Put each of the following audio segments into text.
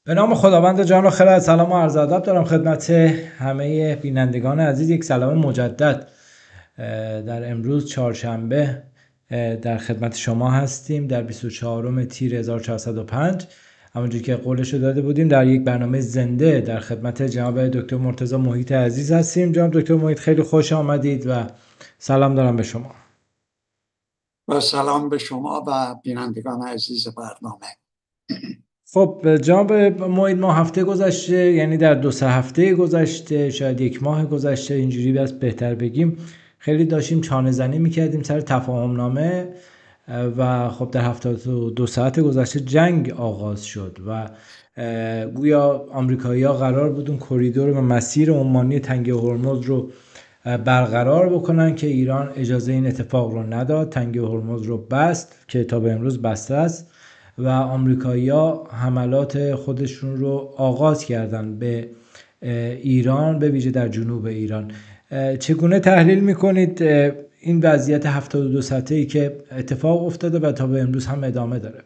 به نام خداوند جان و خرد. سلام و عرض ادب دارم خدمت همه بینندگان عزیز. یک سلام مجدد در امروز چهارشنبه در خدمت شما هستیم در 24 تیر 1405. همونجور که قولشو داده بودیم در یک برنامه زنده در خدمت جناب دکتر مرتضی محیط عزیز هستیم. جناب دکتر محیط خیلی خوش آمدید و سلام دارم به شما. و سلام به شما و بینندگان عزیز برنامه. خب جناب محیط، ما هفته گذشته، یعنی در 2-3 هفته گذشته، شاید 1 ماه گذشته، اینجوری بس بهتر بگیم، خیلی داشتیم چانه زنی میکردیم سر تفاهم نامه و خب در 72 ساعت گذشته جنگ آغاز شد و گویا آمریکایی‌ها قرار بود اون کریدور و مسیر عمانی تنگه هرمز رو برقرار بکنن که ایران اجازه این اتفاق رو نداد. تنگه هرمز رو بست که تا به امروز بسته است و آمریکایی‌ها حملات خودشون رو آغاز کردن به ایران، به ویژه در جنوب ایران. چگونه تحلیل میکنید این وضعیت 72 ساعته‌ای که اتفاق افتاده و تا به امروز هم ادامه داره؟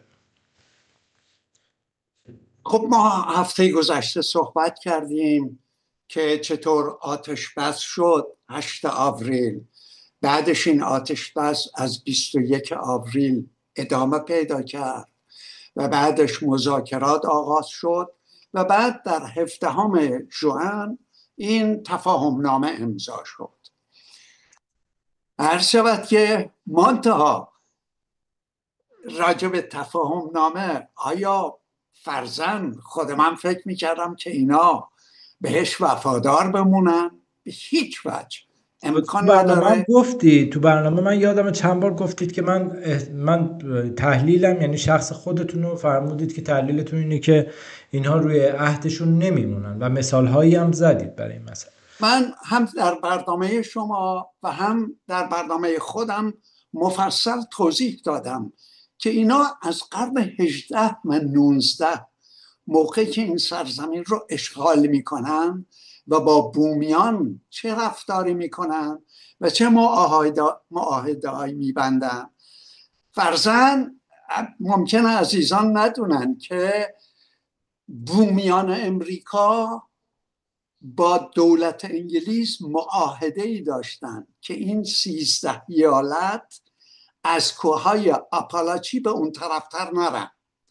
خب ما هفته گذشته صحبت کردیم که چطور آتش بس شد 8 آوریل، بعدش این آتش بس از 21 آوریل ادامه پیدا کرد و بعدش مذاکرات آغاز شد و بعد در 17 ژوئن این تفاهم نامه امضا شد. عرض شود که منتها راجع به تفاهم نامه، آیا فرضاً خود من فکر میکردم که اینا بهش وفادار بمونن؟ به هیچ وجه امکان نداره. تو برنامه من یادم چند بار گفتید که من تحلیلم، یعنی شخص خودتون رو فرمودید که تحلیلتون اینه که اینها روی عهدشون نمیمونن و مثالهایی هم زدید برای این مسئله. من هم در برنامه شما و هم در برنامه خودم مفصل توضیح دادم که اینا از قرن 18 و 19 موقعی که این سرزمین رو اشغال میکنن و با بومیان چه رفتاری میکنن و چه معاهده هایی میبندن. فرضاً ممکنه عزیزان ندونن که بومیان امریکا با دولت انگلیس معاهده ای داشتن که این 13 ایالت از کوههای آپالاچی به اون طرفتر نرن.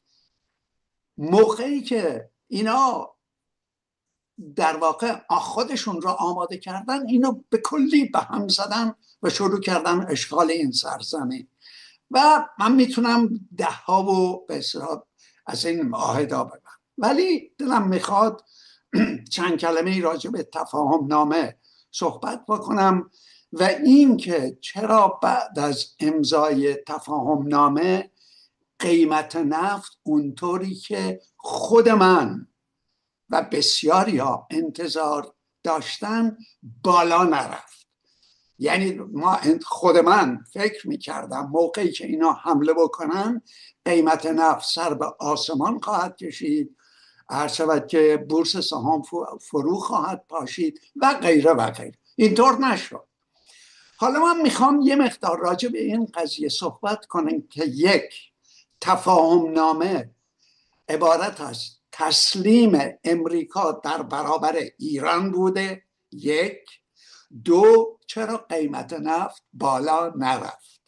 موقعی که اینا در واقع خودشون را آماده کردن، اینو به کلی به هم زدن و شروع کردن اشغال این سرزمین و من میتونم 10 و به اصطلاح از این معاهده بگم، ولی دلم میخواد چند کلمه راجع به تفاهم نامه صحبت بکنم و این که چرا بعد از امضای تفاهم نامه قیمت نفت اونطوری که خود من و بسیاری ها انتظار داشتن بالا نرفت. یعنی خود من فکر میکردم موقعی که اینا حمله بکنن قیمت نفت سر به آسمان خواهد کشید، عرض شود که بورس سهام فرو خواهد پاشید و غیره و غیره. اینطور نشد. حالا من میخوام یه مقدار راجع به این قضیه صحبت کنم که یک، تفاهم نامه عبارت از تسلیم امریکا در برابر ایران بوده. یک. دو، چرا قیمت نفت بالا نرفت؟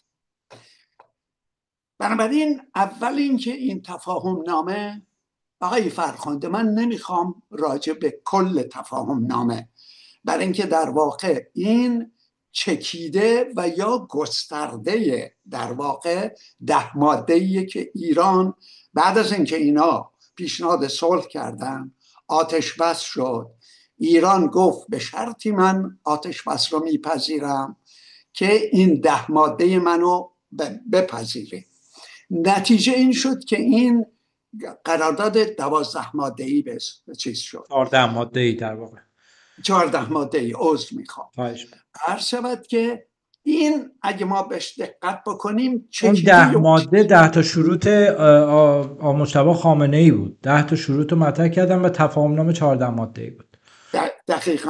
بنابراین اول اینکه این تفاهم نامه، آقای فرخنده، من نمیخوام راجع به کل تفاهم نامه، برای اینکه در واقع این چکیده و یا گسترده در واقع 10 ماده‌ایه که ایران بعد از اینکه اینا پیشنهاد صلح کردن، آتش بس شد، ایران گفت به شرطی من آتش بس رو میپذیرم که این 10 ماده منو بپذیره. نتیجه این شد که این قرارداد 12 ماده‌ای به چیز شد. 14 ماده‌ای در واقع. 14 ماده‌ای عذر میخوام. عرض شود که این اگه ما بهش دقت بکنیم اون 10 ماده 10 تا شروط مجتبی خامنه‌ای بود. 10 تا شروط رو مطرح کردن و تفاهم نامه 14 ماده‌ای بود.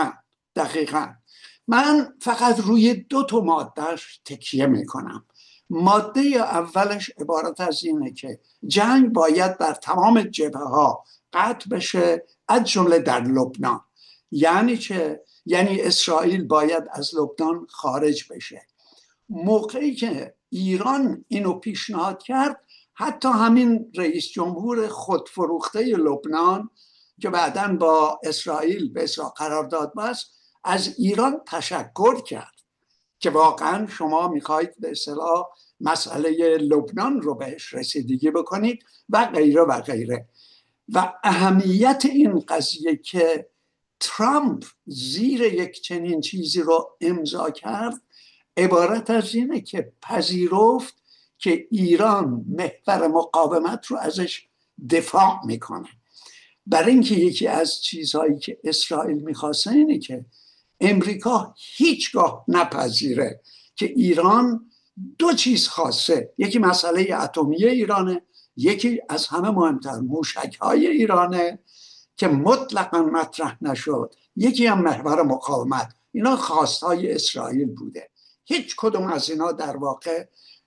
دقیقاً من فقط روی 2 تا مادهش تکیه میکنم. ماده اولش عبارت از اینه که جنگ باید در تمام جبهه ها قطع بشه، از جمله در لبنان. یعنی چه؟ یعنی اسرائیل باید از لبنان خارج بشه. موقعی که ایران اینو پیشنهاد کرد، حتی همین رئیس جمهور خودفروخته لبنان که بعداً با اسرائیل به اصرار قرارداد بست، از ایران تشکر کرد که واقعا شما میخواید به اصطلاح مسئله لبنان رو بهش رسیدگی بکنید و غیره و غیره. و اهمیت این قضیه که ترامپ زیر یک چنین چیزی رو امضا کرد عبارت از اینه که پذیرفت که ایران محور مقاومت رو ازش دفاع میکنه. برای اینکه یکی از چیزهایی که اسرائیل میخواسته اینه که امریکا هیچگاه نپذیره که ایران دو چیز خواسته، یکی مسئله اتمی ایرانه، یکی از همه مهمتر موشک‌های ایرانه که مطلقاً مطرح نشد، یکی هم محور مقاومت. اینا خواستهای اسرائیل بوده، هیچ کدوم از اینا در واقع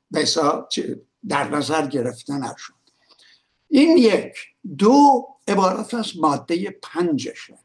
در نظر گرفته نشد. این یک. دو، عبارت از ماده 5شه.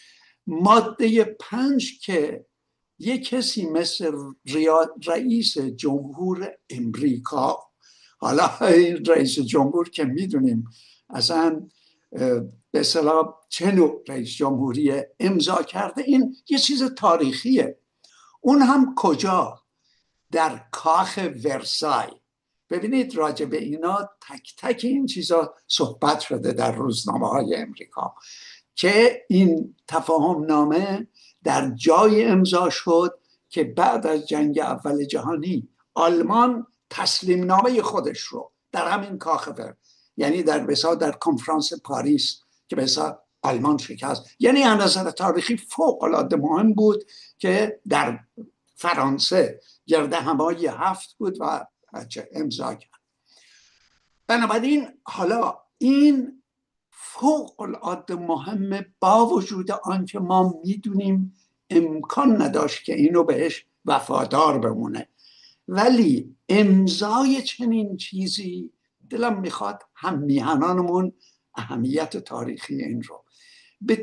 ماده 5 که یک کسی مثل رئیس جمهور امریکا، حالا این رئیس جمهور که میدونیم اصلا به اصطلاح چه نوع رئیس جمهوری امضا کرده، این یه چیز تاریخیه. اون هم کجا؟ در کاخ ورسای. ببینید راجع به اینا تک تک این چیزا صحبت شده در روزنامه های امریکا که این تفاهم نامه در جای امضا شد که بعد از جنگ اول جهانی آلمان تسلیم نامه خودش رو در همین کاخ یعنی در کنفرانس پاریس که بسا آلمان شکست. یعنی از نظر تاریخی فوق العاده مهم بود که در فرانسه گرد همایی 7 بود و امضا کرد. بنابراین حالا این فوق العاده مهمه، با وجود آنکه ما میدونیم امکان نداشت که اینو بهش وفادار بمونه، ولی امضای چنین چیزی دلم میخواد هم میهنانمون اهمیت تاریخی این رو به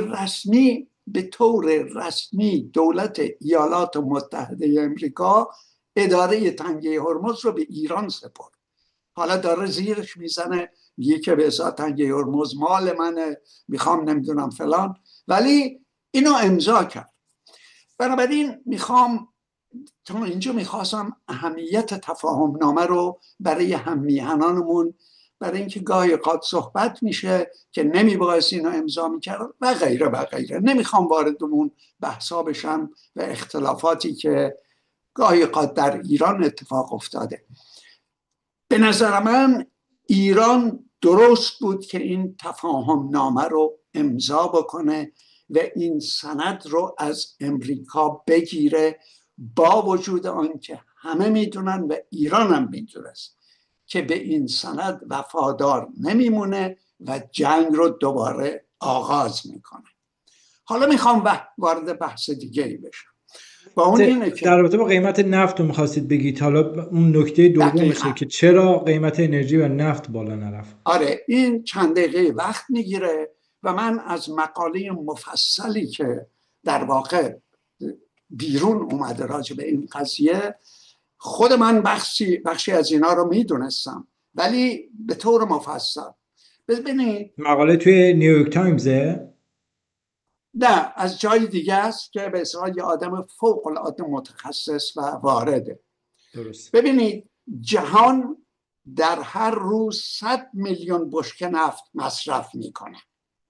طور رسمی دولت ایالات متحده امریکا اداره تنگه هرمز رو به ایران سپرد. حالا داره زیرش میزنه میگه که به ازا تنگه هرمز مال منه، میخوام نمیدونم فلان، ولی اینو امضا کرد. بنابراین تا اینجا میخواستم اهمیت تفاهم نامه رو برای هم میهنانمون، برای اینکه گاهی قد صحبت میشه که نمیبایست اینو امضا میکرد و غیره و غیره. نمیخوام واردمون بحثا بشم و اختلافاتی که گاهی قد در ایران اتفاق افتاده. به نظر من ایران درست بود که این تفاهم نامه رو امضا بکنه و این سند رو از امریکا بگیره، با وجود آن که همه میدونن و ایران هم میدونست که به این سند وفادار نمیمونه و جنگ رو دوباره آغاز میکنه. حالا میخوام وارد بحث دیگری بشم. در رابطه با قیمت نفت رو میخواستید بگید، حالا اون نکته دومشه که چرا قیمت انرژی و نفت بالا نرفت. آره، این چند دقیقه وقت میگیره و من از مقاله مفصلی که در واقع بیرون اومده راجع به این قضیه، خود من بخشی از اینا رو میدونستم ولی به طور مفصل. ببینید مقاله توی نیویورک تایمزه؟ نه، از جای دیگه است که به اصطلاح یه آدم فوق العاده متخصص و وارده. درست. ببینید جهان در هر روز 100 میلیون بشکه نفت مصرف میکنه.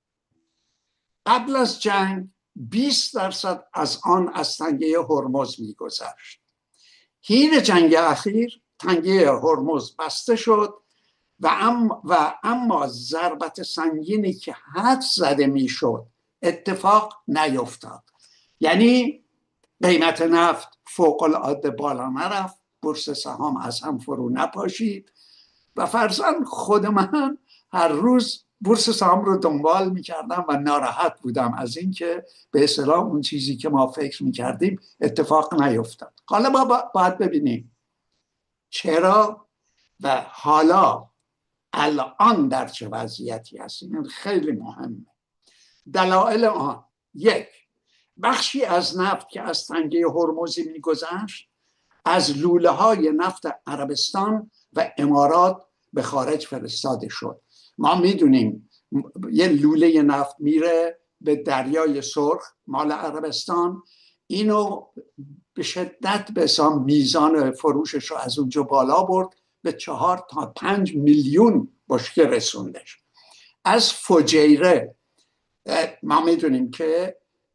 قبل از جنگ 20% از آن از تنگه هرمز میگذشت. حین جنگ اخیر تنگه هرمز بسته شد و اما ضربت سنگینی که حد زده میشد اتفاق نیفتاد. یعنی قیمت نفت فوق العاده بالا نرفت، بورس سهام از هم فرو نپاشید و فرضاً خود من هر روز بورس سهام رو دنبال میکردم و ناراحت بودم از اینکه به اصطلاح اون چیزی که ما فکر میکردیم اتفاق نیفتاد. حالا ما باید ببینیم چرا و حالا الان در چه وضعیتی هستیم؟ این خیلی مهمه. دلایل آن: یک، بخشی از نفت که از تنگه هرمزی میگذشت از لوله های نفت عربستان و امارات به خارج فرستاده شد. ما میدونیم یه لوله نفت میره به دریای سرخ مال عربستان، اینو به شدت به حساب میزان فروشش رو از اونجا بالا برد، به 4 تا 5 میلیون بشکه رسوندش. از فجیره ما میدونیم که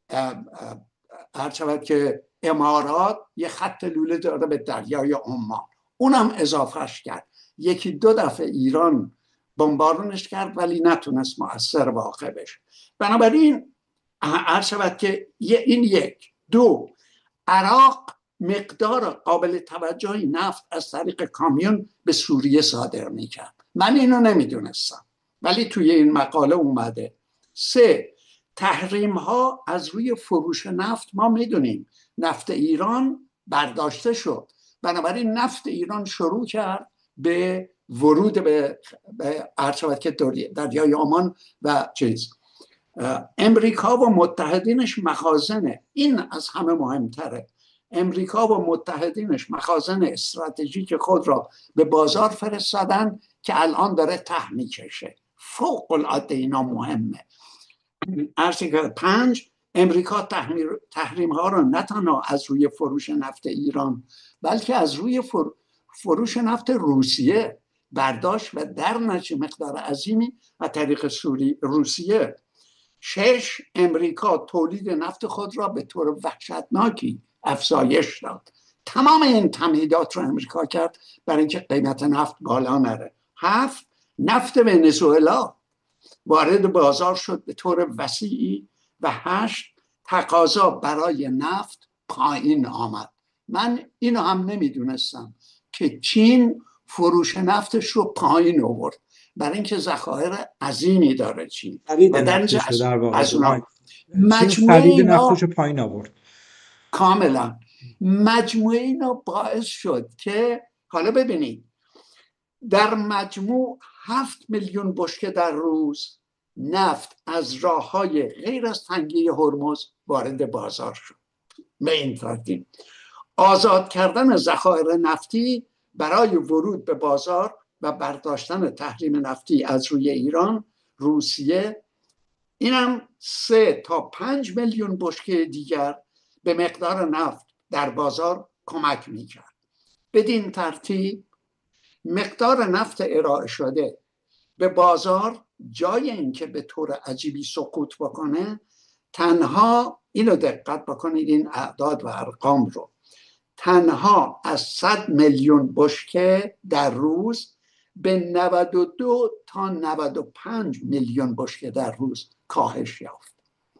هرچند که امارات یه خط لوله داره به دریای عمان، اونم اضافهش کرد. 1-2 دفعه ایران بمبارونش کرد ولی نتونست مؤثر واقع بشه. بنابراین هرچند که این 1. 2، عراق مقدار قابل توجهی نفت از طریق کامیون به سوریه صادر میکرد. من اینو نمیدونستم ولی توی این مقاله اومده. 3، تحریم ها از روی فروش نفت. ما میدونیم نفت ایران برداشته شد، بنابراین نفت ایران شروع کرد به ورود به هرچند که دریای عمان و امریکا و متحدینش مخازنه، این از همه مهمتره، امریکا و متحدینش مخازن استراتژیک خود را به بازار فرستادن که الان داره ته میکشه. فوق العاده اینا مهمه. ارتیکل 5، امریکا تحریم ها را نه تنها از روی فروش نفت ایران بلکه از روی فروش نفت روسیه برداشت و در نتیجه مقدار عظیمی از طریق روسیه. 6، امریکا تولید نفت خود را به طور وحشتناکی افزایش داد. تمام این تمهیدات را امریکا کرد برای اینکه قیمت نفت بالا نره. 7، نفت ونزوئلا وارد بازار شد به طور وسیعی و 8، تقاضا برای نفت پایین آمد. من اینو هم نمیدونستم که چین فروش نفتش رو پایین آورد برای اینکه ذخایر عظیمی داره چین و در از اونها مجموعه نفتش رو پایین آورد. کاملا مجموعه اینا باعث شد که حالا ببینید در مجموع 7 میلیون بشکه در روز نفت از راه‌های غیر از تنگه هرمز وارد بازار شد. به این ترتیب آزاد کردن ذخایر نفتی برای ورود به بازار و برداشتن تحریم نفتی از روی ایران، روسیه، اینم 3 تا 5 میلیون بشکه دیگر به مقدار نفت در بازار کمک میکرد. بدین ترتیب مقدار نفت ارائه شده به بازار جای اینکه به طور عجیبی سقوط بکنه، تنها اینو دقت بکنید این اعداد و ارقام رو، تنها از 100 میلیون بشکه در روز به 92 تا 95 میلیون بشکه در روز کاهش یافت.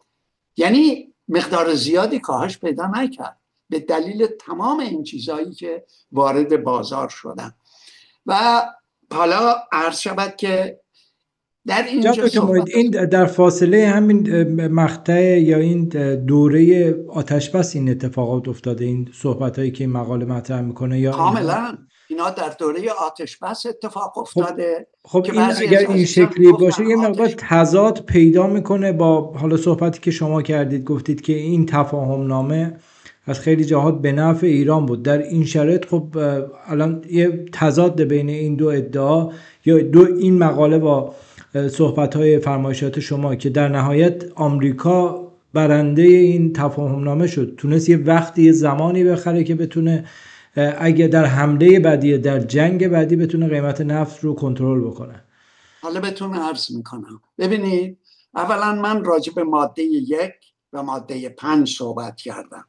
یعنی مقدار زیادی کاهش پیدا نکرد به دلیل تمام این چیزهایی که وارد بازار شدن. و حالا عرض شود که در اینجا این در فاصله همین مقطع یا این دوره آتش بس این اتفاقات افتاده، این صحبت هایی که این مقاله مطرح میکنه، یا کاملا اینا در دوره آتش بس اتفاق افتاده. خب این اگر این شکلی باشه یه مقدار تضاد پیدا میکنه با حالا صحبتی که شما کردید، گفتید که این تفاهم نامه از خیلی جهات به نفع ایران بود. در این شرایط خب الان یه تضاد بین این دو ادعا یا این مقاله با صحبت‌های فرمایشات شما که در نهایت آمریکا برنده این تفاهم نامه شد، تونست یه وقتی یه زمانی بخره که بتونه اگه در حمله بعدی، در جنگ بعدی، بتونه قیمت نفت رو کنترل بکنه. حالا بهتون عرض میکنم. ببینید اولا من راجع به ماده 1 و ماده 5 صحبت کردم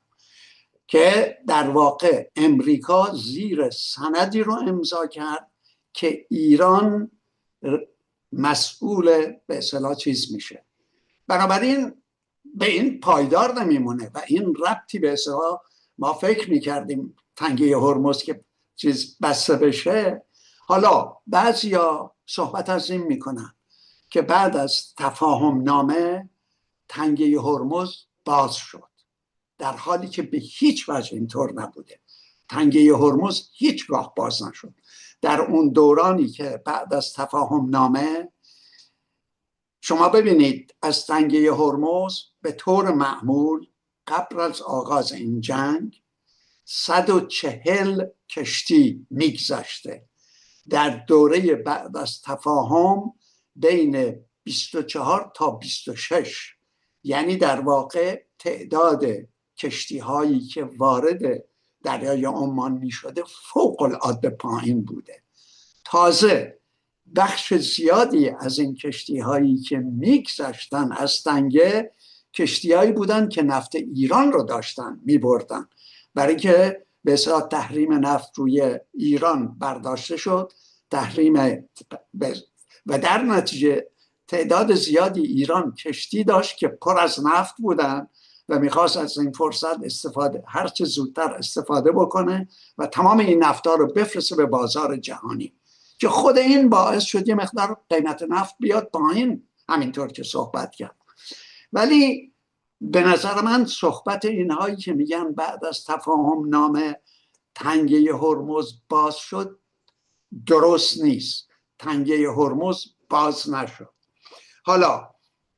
که در واقع امریکا زیر سندی رو امضا کرد که ایران مسئول به اصطلاح چیز میشه، بنابراین به این پایدار نمیمونه و این ربطی به اصطلاح ما فکر میکردیم تنگه هرمز که چیز بسته بشه. حالا بعضیا صحبت از این میکنن که بعد از تفاهم نامه تنگه هرمز باز شد، در حالی که به هیچ وجه اینطور نبوده. تنگه هرمز هیچگاه باز نشد. در اون دورانی که بعد از تفاهم نامه، شما ببینید از تنگه هرمز به طور معمول قبل از آغاز این جنگ 140 کشتی میگذشته. در دوره بعد از تفاهم بین 24 تا 26، یعنی در واقع تعداد کشتی هایی که وارد دریای عمان می شده فوق العاده پایین بوده. تازه بخش زیادی از این کشتی هایی که میگذشتن از تنگه کشتی هایی بودن که نفت ایران رو داشتن می بردن، برای که به اصطلاح تحریم نفت روی ایران برداشته شد، و در نتیجه تعداد زیادی ایران کشتی داشت که پر از نفت بودن و میخواست از این فرصت هر چه زودتر استفاده بکنه و تمام این نفت‌ها رو بفرسته به بازار جهانی، که خود این باعث شد یه مقدار قیمت نفت بیاد پایین، همینطور که صحبت کرد. ولی به نظر من صحبت اینهایی که میگن بعد از تفاهم نامه تنگه هرمز باز شد درست نیست. تنگه هرمز باز نشد. حالا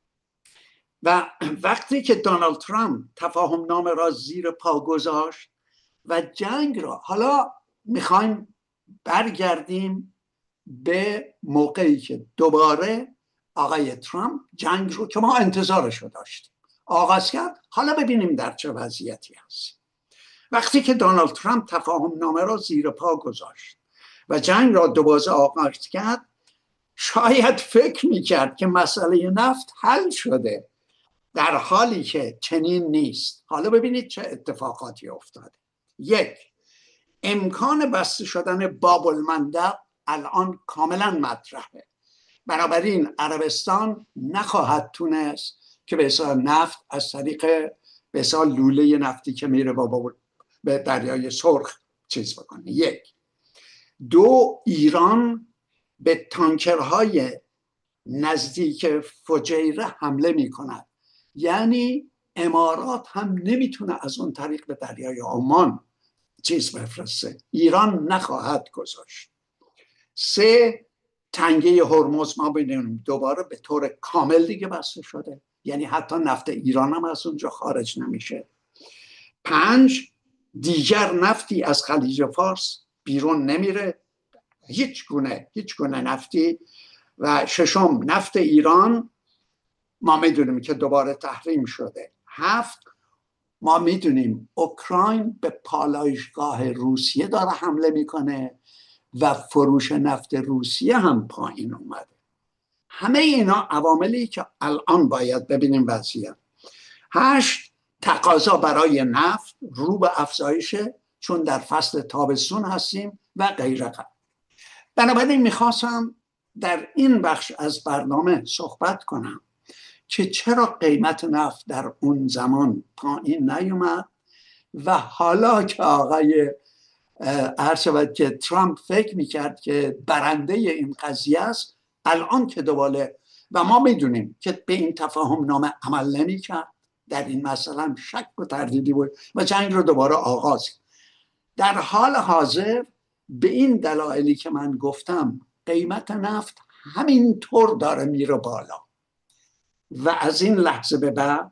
و وقتی که دونالد ترامپ تفاهم نامه را زیر پا گذاشت و جنگ را، حالا میخوایم برگردیم به موقعی که دوباره آقای ترامپ جنگ رو که ما انتظارش رو داشتیم آغاز کرد. حالا ببینیم در چه وضعیتی هست. وقتی که دونالد ترامپ تفاهم نامه را زیر پا گذاشت و جنگ را دوباره آغاز کرد، شاید فکر میکرد که مسئله نفت حل شده، در حالی که چنین نیست. حالا ببینید چه اتفاقاتی افتاده. یک، امکان بسته شدن باب المندب الان کاملا مطرحه. بنابراین عربستان نخواهد تونست که به اصطلاح نفت از طریق به اصطلاح لوله نفتی که میره به دریای سرخ چیز بکنه. یک. دو، ایران به تانکرهای نزدیک فجیره حمله می کند، یعنی امارات هم نمیتونه از اون طریق به دریای عمان چیز بفرسته. ایران نخواهد گذاشت. سه، تنگه هرمز ما ببینیم دوباره به طور کامل دیگه بسته شده، یعنی حتی نفت ایران هم از اونجا خارج نمیشه. پنج، دیگر نفتی از خلیج فارس بیرون نمیره، هیچ گونه نفتی. و ششم، نفت ایران ما میدونیم که دوباره تحریم شده. هفت، ما میدونیم اوکراین به پالایشگاه روسیه داره حمله میکنه و فروش نفت روسیه هم پایین اومده. همه اینا عواملی که الان باید ببینیم وضعیت. هشت، تقاضا برای نفت رو به افزایشه چون در فصل تابستون هستیم و غیره. بنابراین میخواستم در این بخش از برنامه صحبت کنم که چرا قیمت نفت در اون زمان پایین نیومد و حالا که آقای شود که ترامپ فکر میکرد که برنده این قضیه است، الان که دوباره و ما میدونیم که به این تفاهم نامه عمل نمیکرد، در این مسئله شک و تردیدی بود و جنگ رو دوباره آغاز. در حال حاضر به این دلایلی که من گفتم قیمت نفت همینطور داره میره بالا و از این لحظه به بعد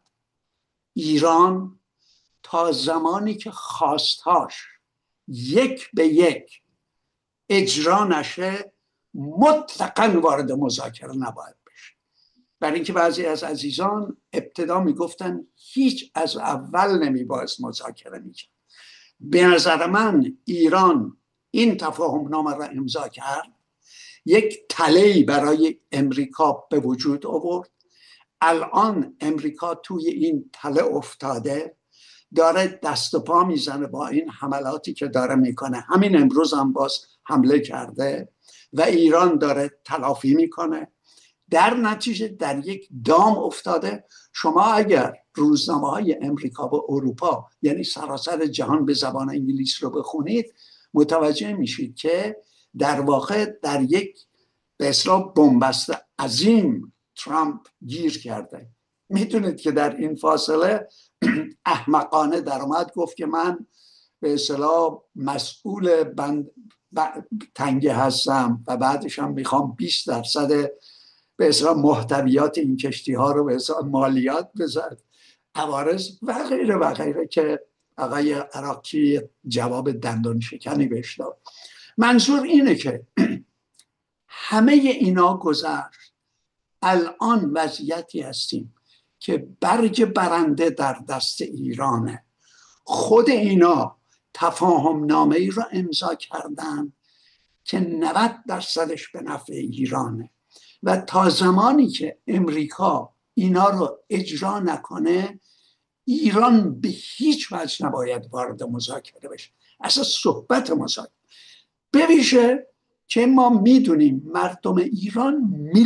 ایران تا زمانی که خواستهاش یک به یک اجرا نشه مطلقاً وارد مذاکره نباید بشه. برای اینکه بعضی از عزیزان ابتدا میگفتن هیچ از اول نمیباید مذاکره میکرد. به نظر من ایران این تفاهم نامه را امضا کرد، یک تله‌ای برای امریکا به وجود آورد. الان امریکا توی این تله افتاده، داره دست و پا میزنه با این حملاتی که داره میکنه. همین امروز هم باز حمله کرده و ایران داره تلافی میکنه. در نتیجه در یک دام افتاده. شما اگر روزنامه های امریکا و اروپا، یعنی سراسر جهان، به زبان انگلیس رو بخونید، متوجه میشید که در واقع در یک به اصطلاح بنبست عظیم ترامپ گیر کرده. میدونید که در این فاصله احمقانه در اومد گفت که من به اصطلاح مسئول تنگه هستم و بعدش هم میخوام 20% به اصطلاح محتویات این کشتی ها رو به اصطلاح مالیات بذارم، عوارض و غیره و غیره که آقای عراقی جواب دندان شکنی بهش داد. منظور اینه که همه اینا گذشت. الان وضعیتی هستیم که برگ برنده در دست ایرانه. خود اینا تفاهم نامه ای را امضا کردن که 90% به نفع ایرانه و تا زمانی که امریکا اینا رو اجرا نکنه ایران به هیچ وجه نباید وارد مذاکره بشه. اصلا صحبت مذاکره بویژه که ما میدونیم مردم ایران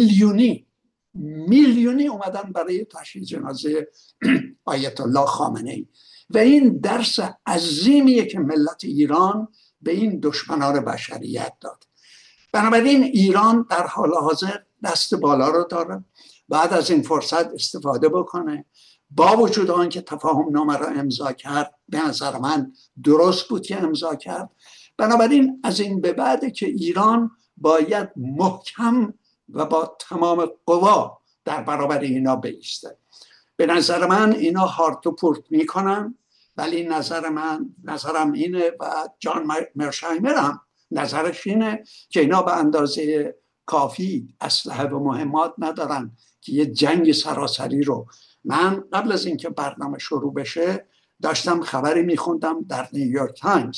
میلیونی اومدن برای تشییع جنازه آیت الله خامنه ای و این درس عظیمیه که ملت ایران به این دشمنان بشریت داد. بنابراین ایران در حال حاضر دست بالا رو داره، بعد از این فرصت استفاده بکنه. با وجود آنکه تفاهم نامه را امضا کرد، به نظر من درست بود که امضا کرد. بنابراین از این به بعد که ایران باید محکم و با تمام قوا در برابر اینا بایسته. به نظر من اینا هارت و پورت میکنن، ولی نظرم اینه و جان مرشایمر هم نظرش اینه که اینا به اندازه کافی اسلحه و مهمات ندارن که یه جنگ سراسری رو. من قبل از اینکه برنامه شروع بشه داشتم خبری میخوندم در نیویورک تایمز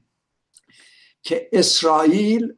که اسرائیل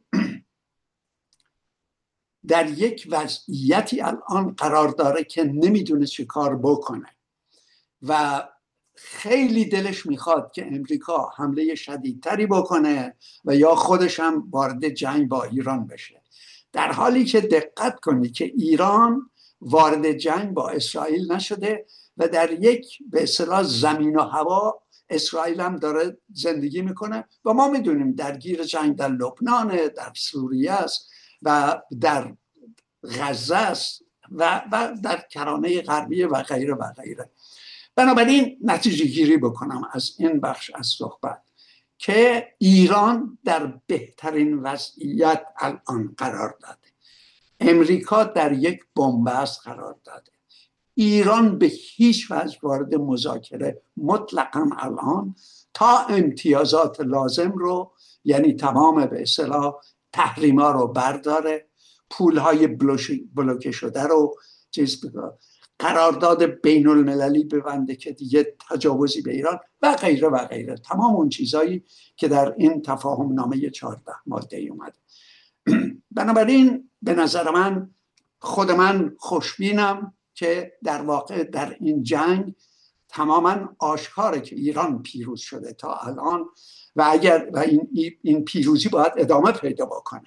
در یک وضعیتی الان قرار داره که نمیدونه چه کار بکنه و خیلی دلش میخواد که امریکا حمله شدیدتری بکنه و یا خودش هم وارد جنگ با ایران بشه، در حالی که دقت کنی که ایران وارد جنگ با اسرائیل نشده و در یک به اصطلاح زمین و هوا اسرائیل هم داره زندگی میکنه و ما میدونیم درگیر جنگ در لبنان، در سوریه است و در غزه است و در کرانه غربی و غیره و غیره. بنابراین نتیجه گیری بکنم از این بخش از صحبت که ایران در بهترین وضعیت الان قرار داده، امریکا در یک بنبست قرار داده، ایران به هیچ وجه وارد مذاکره مطلقاً الان تا امتیازات لازم رو، یعنی تمام به اصطلاح تحریما رو برداره، پولهای بلوکه شده رو چیز بکنه، قرارداد بین المللی ببنده که دیگه تجاوزی به ایران و غیره و غیره، تمام اون چیزایی که در این تفاهم نامه 14 ماده ای اومده. بنابراین به نظر خود من خوشبینم که در واقع در این جنگ تماما آشکاره که ایران پیروز شده تا الان و اگر و این پیروزی باید ادامه پیدا بکنه.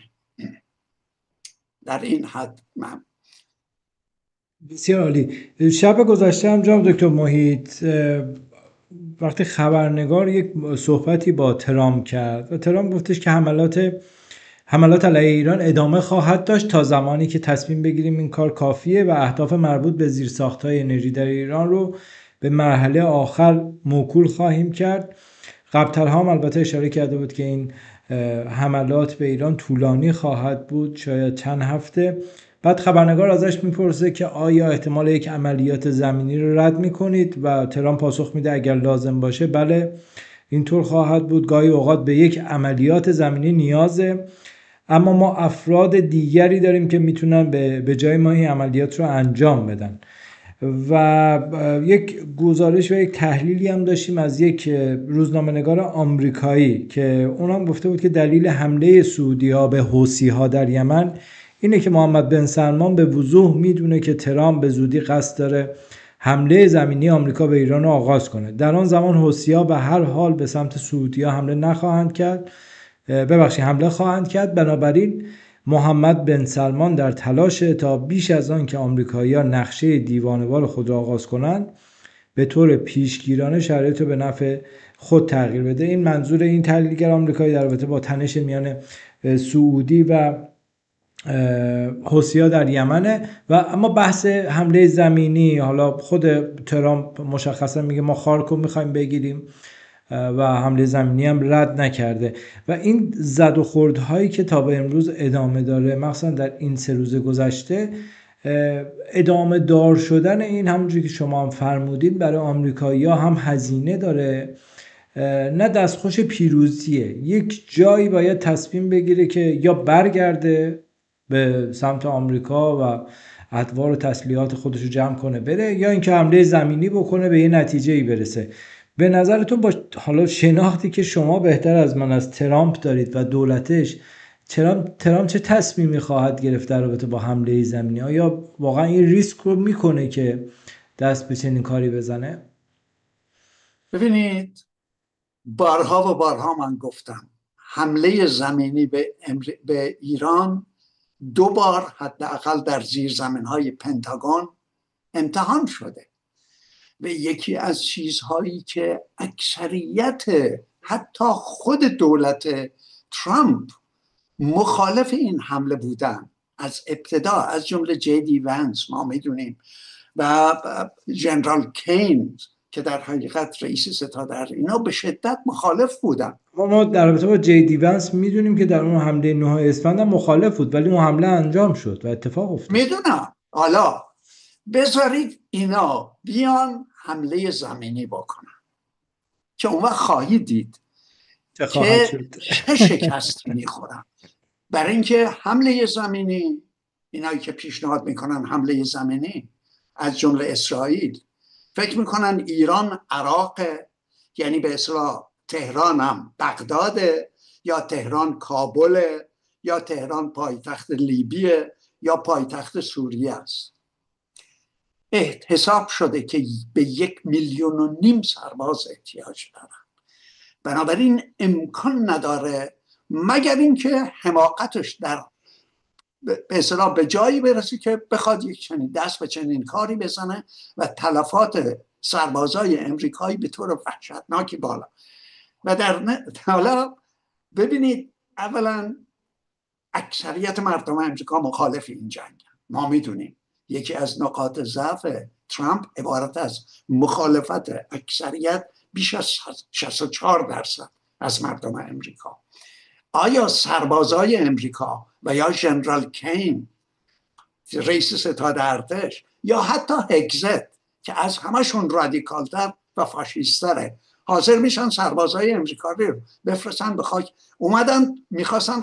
در این حد من بسیار عالی. شب گذشته هم جناب دکتر محیط وقتی خبرنگار یک صحبتی با ترامپ کرد و ترامپ گفتش که حملات علیه ایران ادامه خواهد داشت تا زمانی که تصمیم بگیریم این کار کافیه و اهداف مربوط به زیرساخت‌های انرژی در ایران رو به مرحله آخر موکول خواهیم کرد. قبل‌ترها هم البته اشاره کرده بود که این حملات به ایران طولانی خواهد بود، شاید چند هفته. بعد خبرنگار ازش میپرسه که آیا احتمال یک عملیات زمینی رو رد میکنید و ترامپ پاسخ میده اگر لازم باشه بله اینطور خواهد بود، گاهی اوقات به یک عملیات زمینی نیازه، اما ما افراد دیگری داریم که میتونن به جای ما این عملیات رو انجام بدن. و یک گزارش و یک تحلیلی هم داشتیم از یک روزنامه‌نگار آمریکایی که اونم گفته بود که دلیل حمله سعودی‌ها به حوثی‌ها در یمن اینه که محمد بن سلمان به وضوح میدونه که ترامپ به زودی قصد داره حمله زمینی آمریکا به ایران رو آغاز کنه. در آن زمان حوثی‌ها به هر حال به سمت سعودی‌ها حمله خواهند کرد. بنابراین محمد بن سلمان در تلاش تا بیش از آن که آمریکایی‌ها نقشه دیوانه‌وار خود را آغاز کنند به طور پیشگیرانه شرایط رو به نفع خود تغییر بده. این منظور این تحلیلگر آمریکایی در رابطه با تنش میان سعودی و حوثی‌ها در یمنه. و اما بحث حمله زمینی، حالا خود ترامپ مشخصا میگه ما خارکو میخوایم بگیریم و حمله زمینی هم رد نکرده و این زد و خوردهایی که تا به امروز ادامه داره، مخصوصا در این 3 روز گذشته، ادامه دار شدن این، همونجوری که شما هم فرمودید، برای آمریکایی‌ها هم هزینه داره، نه دستخوش پیروزیه. یک جایی باید تصمیم بگیره که یا برگرده به سمت آمریکا و ادوار و تسلیحات خودش رو جمع کنه بره، یا اینکه حمله زمینی بکنه به یه نتیجه‌ای برسه. به نظرتون با حالا شناختی که شما بهتر از من از ترامپ دارید و دولتش، ترامپ چه تصمیمی خواهد گرفت در رابطه با حمله زمینی؟ آیا واقعا این ریسک رو میکنه که دست به چنین کاری بزنه؟ ببینید، بارها و بارها من گفتم حمله زمینی به ایران 2 بار حداقل در زیرزمین‌های پنتاگون امتحان شده و یکی از چیزهایی که اکثریت حتی خود دولت ترامپ مخالف این حمله بودن از ابتدا، از جمله جی دی ونس ما میدونیم و جنرال کینز که در حقیقت رئیس ستاد اینا به شدت مخالف بودن. ما در رابطه با جی دی ونس میدونیم که در اون حمله 9 اسفند هم مخالف بود، ولی اون حمله انجام شد و اتفاق افتاد. میدونم. حالا بذارید اینا بیان حمله زمینی بکنن که اون وقت خواهید دید که چه شکست میخورن. برای اینکه حمله زمینی، اینایی که پیشنهاد میکنن حمله زمینی از جمله اسرائیل، فکر میکنن ایران عراق، یعنی به اصطلاح تهران هم بغداد، یا تهران کابل، یا تهران پایتخت لیبیه، یا پایتخت سوریه است. حساب شده که به 1.5 میلیون سرباز احتیاج دارن. بنابراین امکان نداره مگر اینکه حماقتش در به اصطلاح به جایی برسه که بخواد یک چنین دست به چنین کاری بزنه و تلفات سربازای امریکایی به طور وحشتناکی بالا. و حالا ببینید، اولا اکثریت مردم امریکا مخالف این جنگ. ما میدونیم یکی از نقاط ضعف ترامپ عبارت از مخالفت اکثریت بیش از 64% از مردم امریکا. آیا سربازای امریکا و یا جنرال کین رئیس ستاد ارتش یا حتی هگزت که از همشون رادیکالتر و فاشیستره حاضر میشن سربازای امریکا رو بفرستن به خاک؟ اومدن میخواستن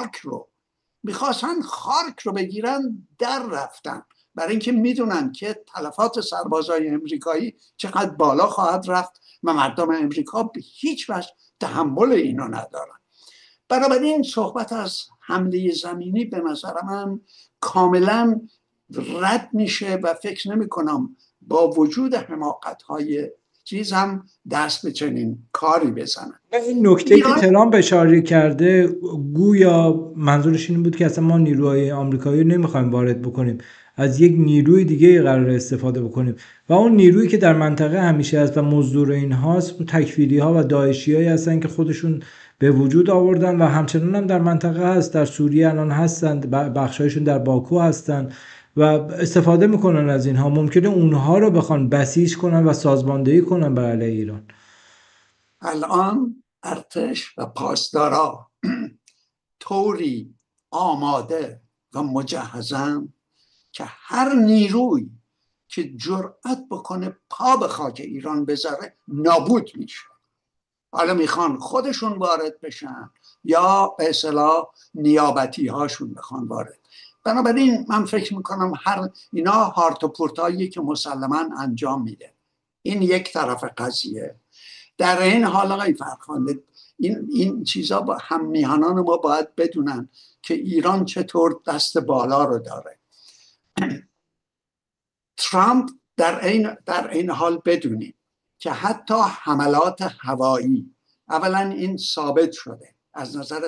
خارک رو بگیرن، در رفتن، برای اینکه میدونن که تلفات سربازای امریکایی چقدر بالا خواهد رفت و مردم امریکا به هیچ وجه تحمل اینو ندارن. بنابراین صحبت از حمله زمینی به نظر من کاملا رد میشه و فکر نمی کنم با وجود حماقت‌های چیز هم دست به چنین کاری بزنن. این نکته که ترامپ اشاره کرده گویا منظورش این بود که اصلا ما نیروهای آمریکایی رو نمیخوایم وارد بکنیم، از یک نیروی دیگه قرار استفاده بکنیم و اون نیرویی که در منطقه همیشه هست و مزدور این هاست تکفیری ها و داعشی هایی هستن که خودشون به وجود آوردن و همچنان هم در منطقه هست، در سوریه الان هستن، بخشایشون در باکو هستن و استفاده میکنن از اینها. ممکنه اونها رو بخوان بسیج کنن و سازماندهی کنن بر علیه ایران. الان ارتش و پاسدارا طوری آماده و مجهزن که هر نیروی که جرأت بکنه پا به خاک ایران بذاره نابود میشه. حالا میخوان خودشون وارد بشن یا به اصطلاح نیابتی هاشون بخوان وارد. بنابراین من فکر میکنم اینا هارت و پورتایی که مسلما انجام میده. این یک طرف قضیه. در این حال آقای فرخنده، این چیزا با هم میهنان ما باید بدونن که ایران چطور دست بالا رو داره. ترامپ در این حال بدونید که حتی حملات هوایی، اولا این ثابت شده از نظر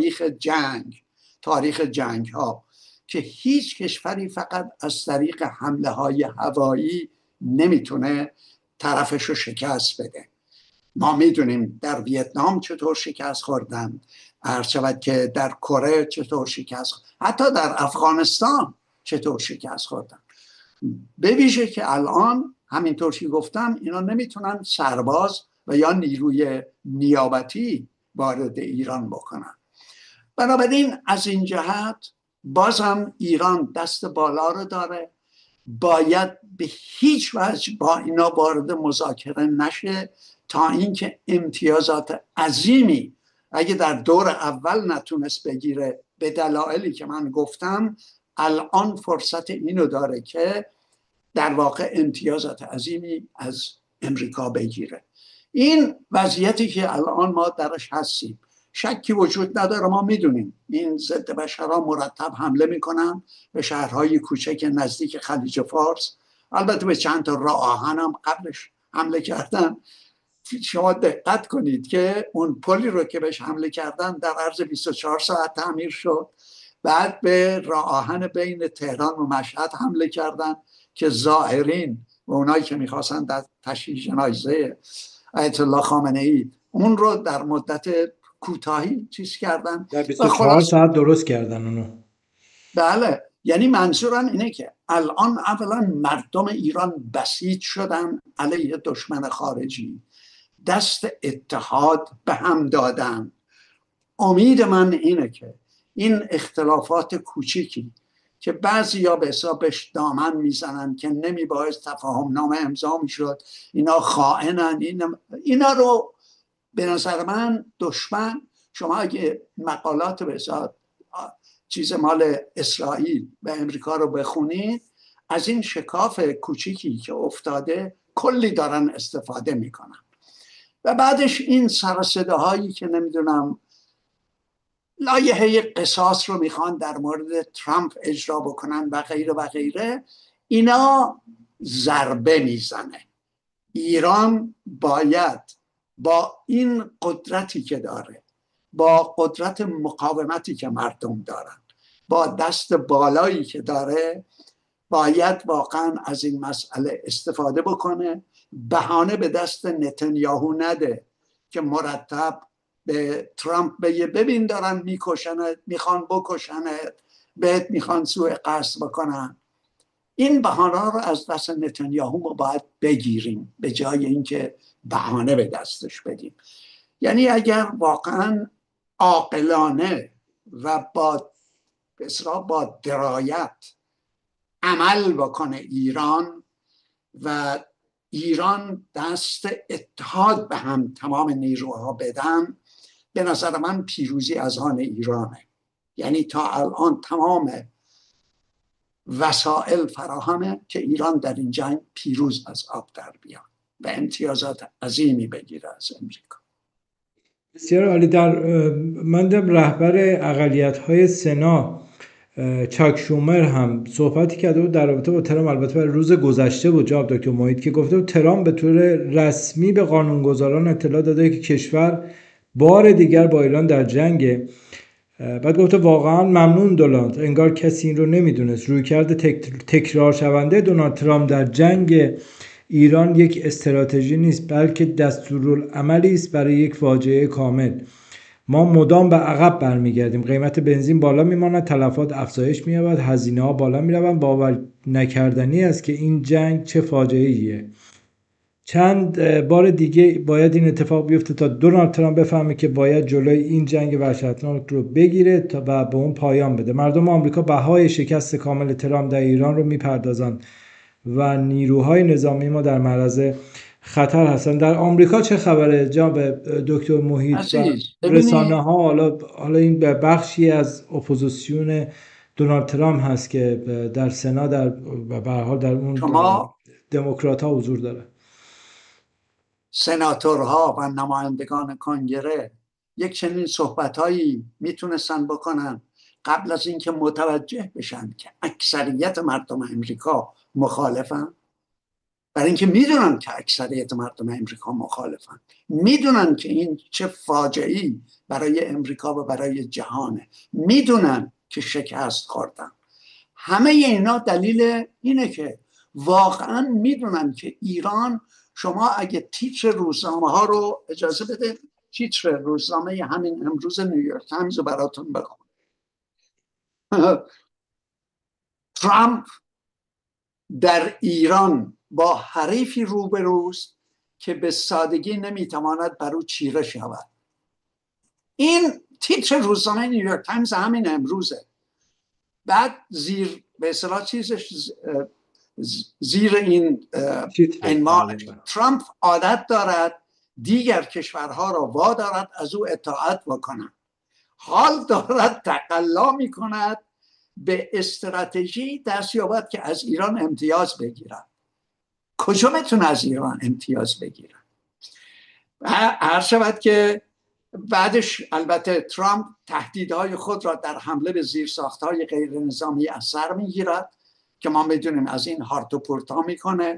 تاریخ جنگ ها که هیچ کشوری فقط از طریق حمله های هوایی نمیتونه طرفش رو شکست بده. ما میدونیم در ویتنام چطور شکست خوردن، عرض شود که در کره چطور شکست، حتی در افغانستان چطور شکست خوردن. به ویژه که الان همینطور که گفتم اینا نمیتونن سرباز و یا نیروی نیابتی وارد ایران بکنن. بنابراین از این جهت بازم ایران دست بالا رو داره، باید به هیچ وجه با اینا وارد مذاکره نشه تا اینکه امتیازات عظیمی اگه در دور اول نتونست بگیره به دلایلی که من گفتم، الان فرصت اینو داره که در واقع امتیازات عظیمی از امریکا بگیره. این وضعیتی که الان ما درش هستیم، شکی وجود نداره، ما میدونیم این ضد بشرها مرتب حمله میکنن به شهرهای کوچک نزدیک خلیج فارس، البته به چند تا راه آهن هم قبلش حمله کردن. شما دقت کنید که اون پلی رو که بهش حمله کردن در عرض 24 ساعت تعمیر شد. بعد به راه آهن بین تهران و مشهد حمله کردن که زائرین و اونایی که میخواستن در تشییع جنازه آیت الله خامنه ای اون رو در مدت کوتاهی چیز کردن، در 24 ساعت درست کردن اونو. بله، یعنی منظورم اینه که الان اولا مردم ایران بسیج شدن علیه دشمن خارجی، دست اتحاد به هم دادن. امید من اینه که این اختلافات کوچیکی که بعضیا به حسابش دامن میزنن که نمیباید تفاهم نامه امضا میشد، اینا خائنن، اینا رو به نظر من دشمن، شما اگه مقالات به حساب چیز مال اسرائیل و امریکا رو بخونید، از این شکاف کوچیکی که افتاده کلی دارن استفاده میکنن. و بعدش این سر و صداهایی که نمیدونم لایحه قصاص رو میخوان در مورد ترامپ اجرا بکنن و غیره و غیره، اینا ضربه میزنه. ایران باید با این قدرتی که داره، با قدرت مقاومتی که مردم دارن، با دست بالایی که داره، باید واقعا از این مسئله استفاده بکنه، بهانه به دست نتانیاهو نده که مرتب به ترامپ بگه ببین دارن میکشنت، میخوان بکشنت، بهت میخوان سوء قصد بکنن. این بهانه رو از دست نتانیاهو ما باید بگیریم به جای اینکه بهانه به دستش بدیم. یعنی اگر واقعا عاقلانه و با درایت عمل بکنه ایران و ایران دست اتحاد به هم تمام نیروها بدن، به نظر من پیروزی از آن ایرانه. یعنی تا الان تمام وسائل فراهمه که ایران در این جنگ پیروز از آب در بیاد و امتیازات عظیمی بگیره از امریکا. بسیار عالی. من دیدم رهبر اقلیت‌های سنا چاک شومر هم صحبتی کرده بود در رابطه با ترامپ، البته برای روز گذشته بود جناب دکتر محیط، که گفته بود ترامپ به طور رسمی به قانونگذاران اطلاع داده که کشور بار دیگر با ایران در جنگه. بعد گفته واقعا ممنون دونالد، انگار کسی این رو نمیدونست. رویکرد تکرار شونده دونالد ترامپ در جنگ ایران یک استراتژی نیست، بلکه دستورالعملی است برای یک فاجعه کامل. ما مدام به عقب برمیگردیم، قیمت بنزین بالا میماند، تلفات افزایش می‌یابد، هزینه‌ها بالا می‌روند. باور نکردنی است که این جنگ چه فاجعه‌ایه. چند بار دیگه باید این اتفاق بیفته تا دونالد ترامپ بفهمه که باید جلوی این جنگ وحشتناک رو بگیره و به اون پایان بده. مردم آمریکا بهای شکست کامل ترامپ در ایران رو میپردازند و نیروهای نظامی ما در معرض خطر هستن. در آمریکا چه خبره جناب دکتر محیط؟ رسانه ها حالا این بخشی از اپوزیسیون دونالد ترامپ هست که در سنا به هر حال در اون دموکرات ها حضور داره. سناتورها و نمایندگان کنگره یک چنین صحبتهایی میتونستن بکنن قبل از اینکه متوجه بشن که اکثریت مردم امریکا مخالفن. برای اینکه میدونن که اکثریت مردم امریکا مخالفن، میدونن که این چه فاجعه‌ای برای امریکا و برای جهانه، میدونن که شکست خوردن. همه اینا دلیل اینه که واقعا میدونن که ایران، شما اگه تیتر روزنامه ها رو اجازه بده، تیتر روزنامه همین امروز نیویورک تایمز رو براتون بخونم. ترامپ در ایران با حریفی روبروست که به سادگی نمیتواند بر او چیره شود. این تیتر روزنامه نیویورک تایمز همین امروزه. بعد زیر به اصطلاح چیزش زیر این عنوان ترامپ عادت دارد دیگر کشورها را وادارد از او اطاعت بکنند. حال دارد تقلا می کند به استراتژی دست یابد که از ایران امتیاز بگیرد. کجا میتونه از ایران امتیاز بگیرد؟ هر شود که بعدش البته ترامپ تهدیدهای خود را در حمله به زیرساختهای غیر نظامی از سر میگیرد که ما میدونیم از این هارت و پورتا میکنه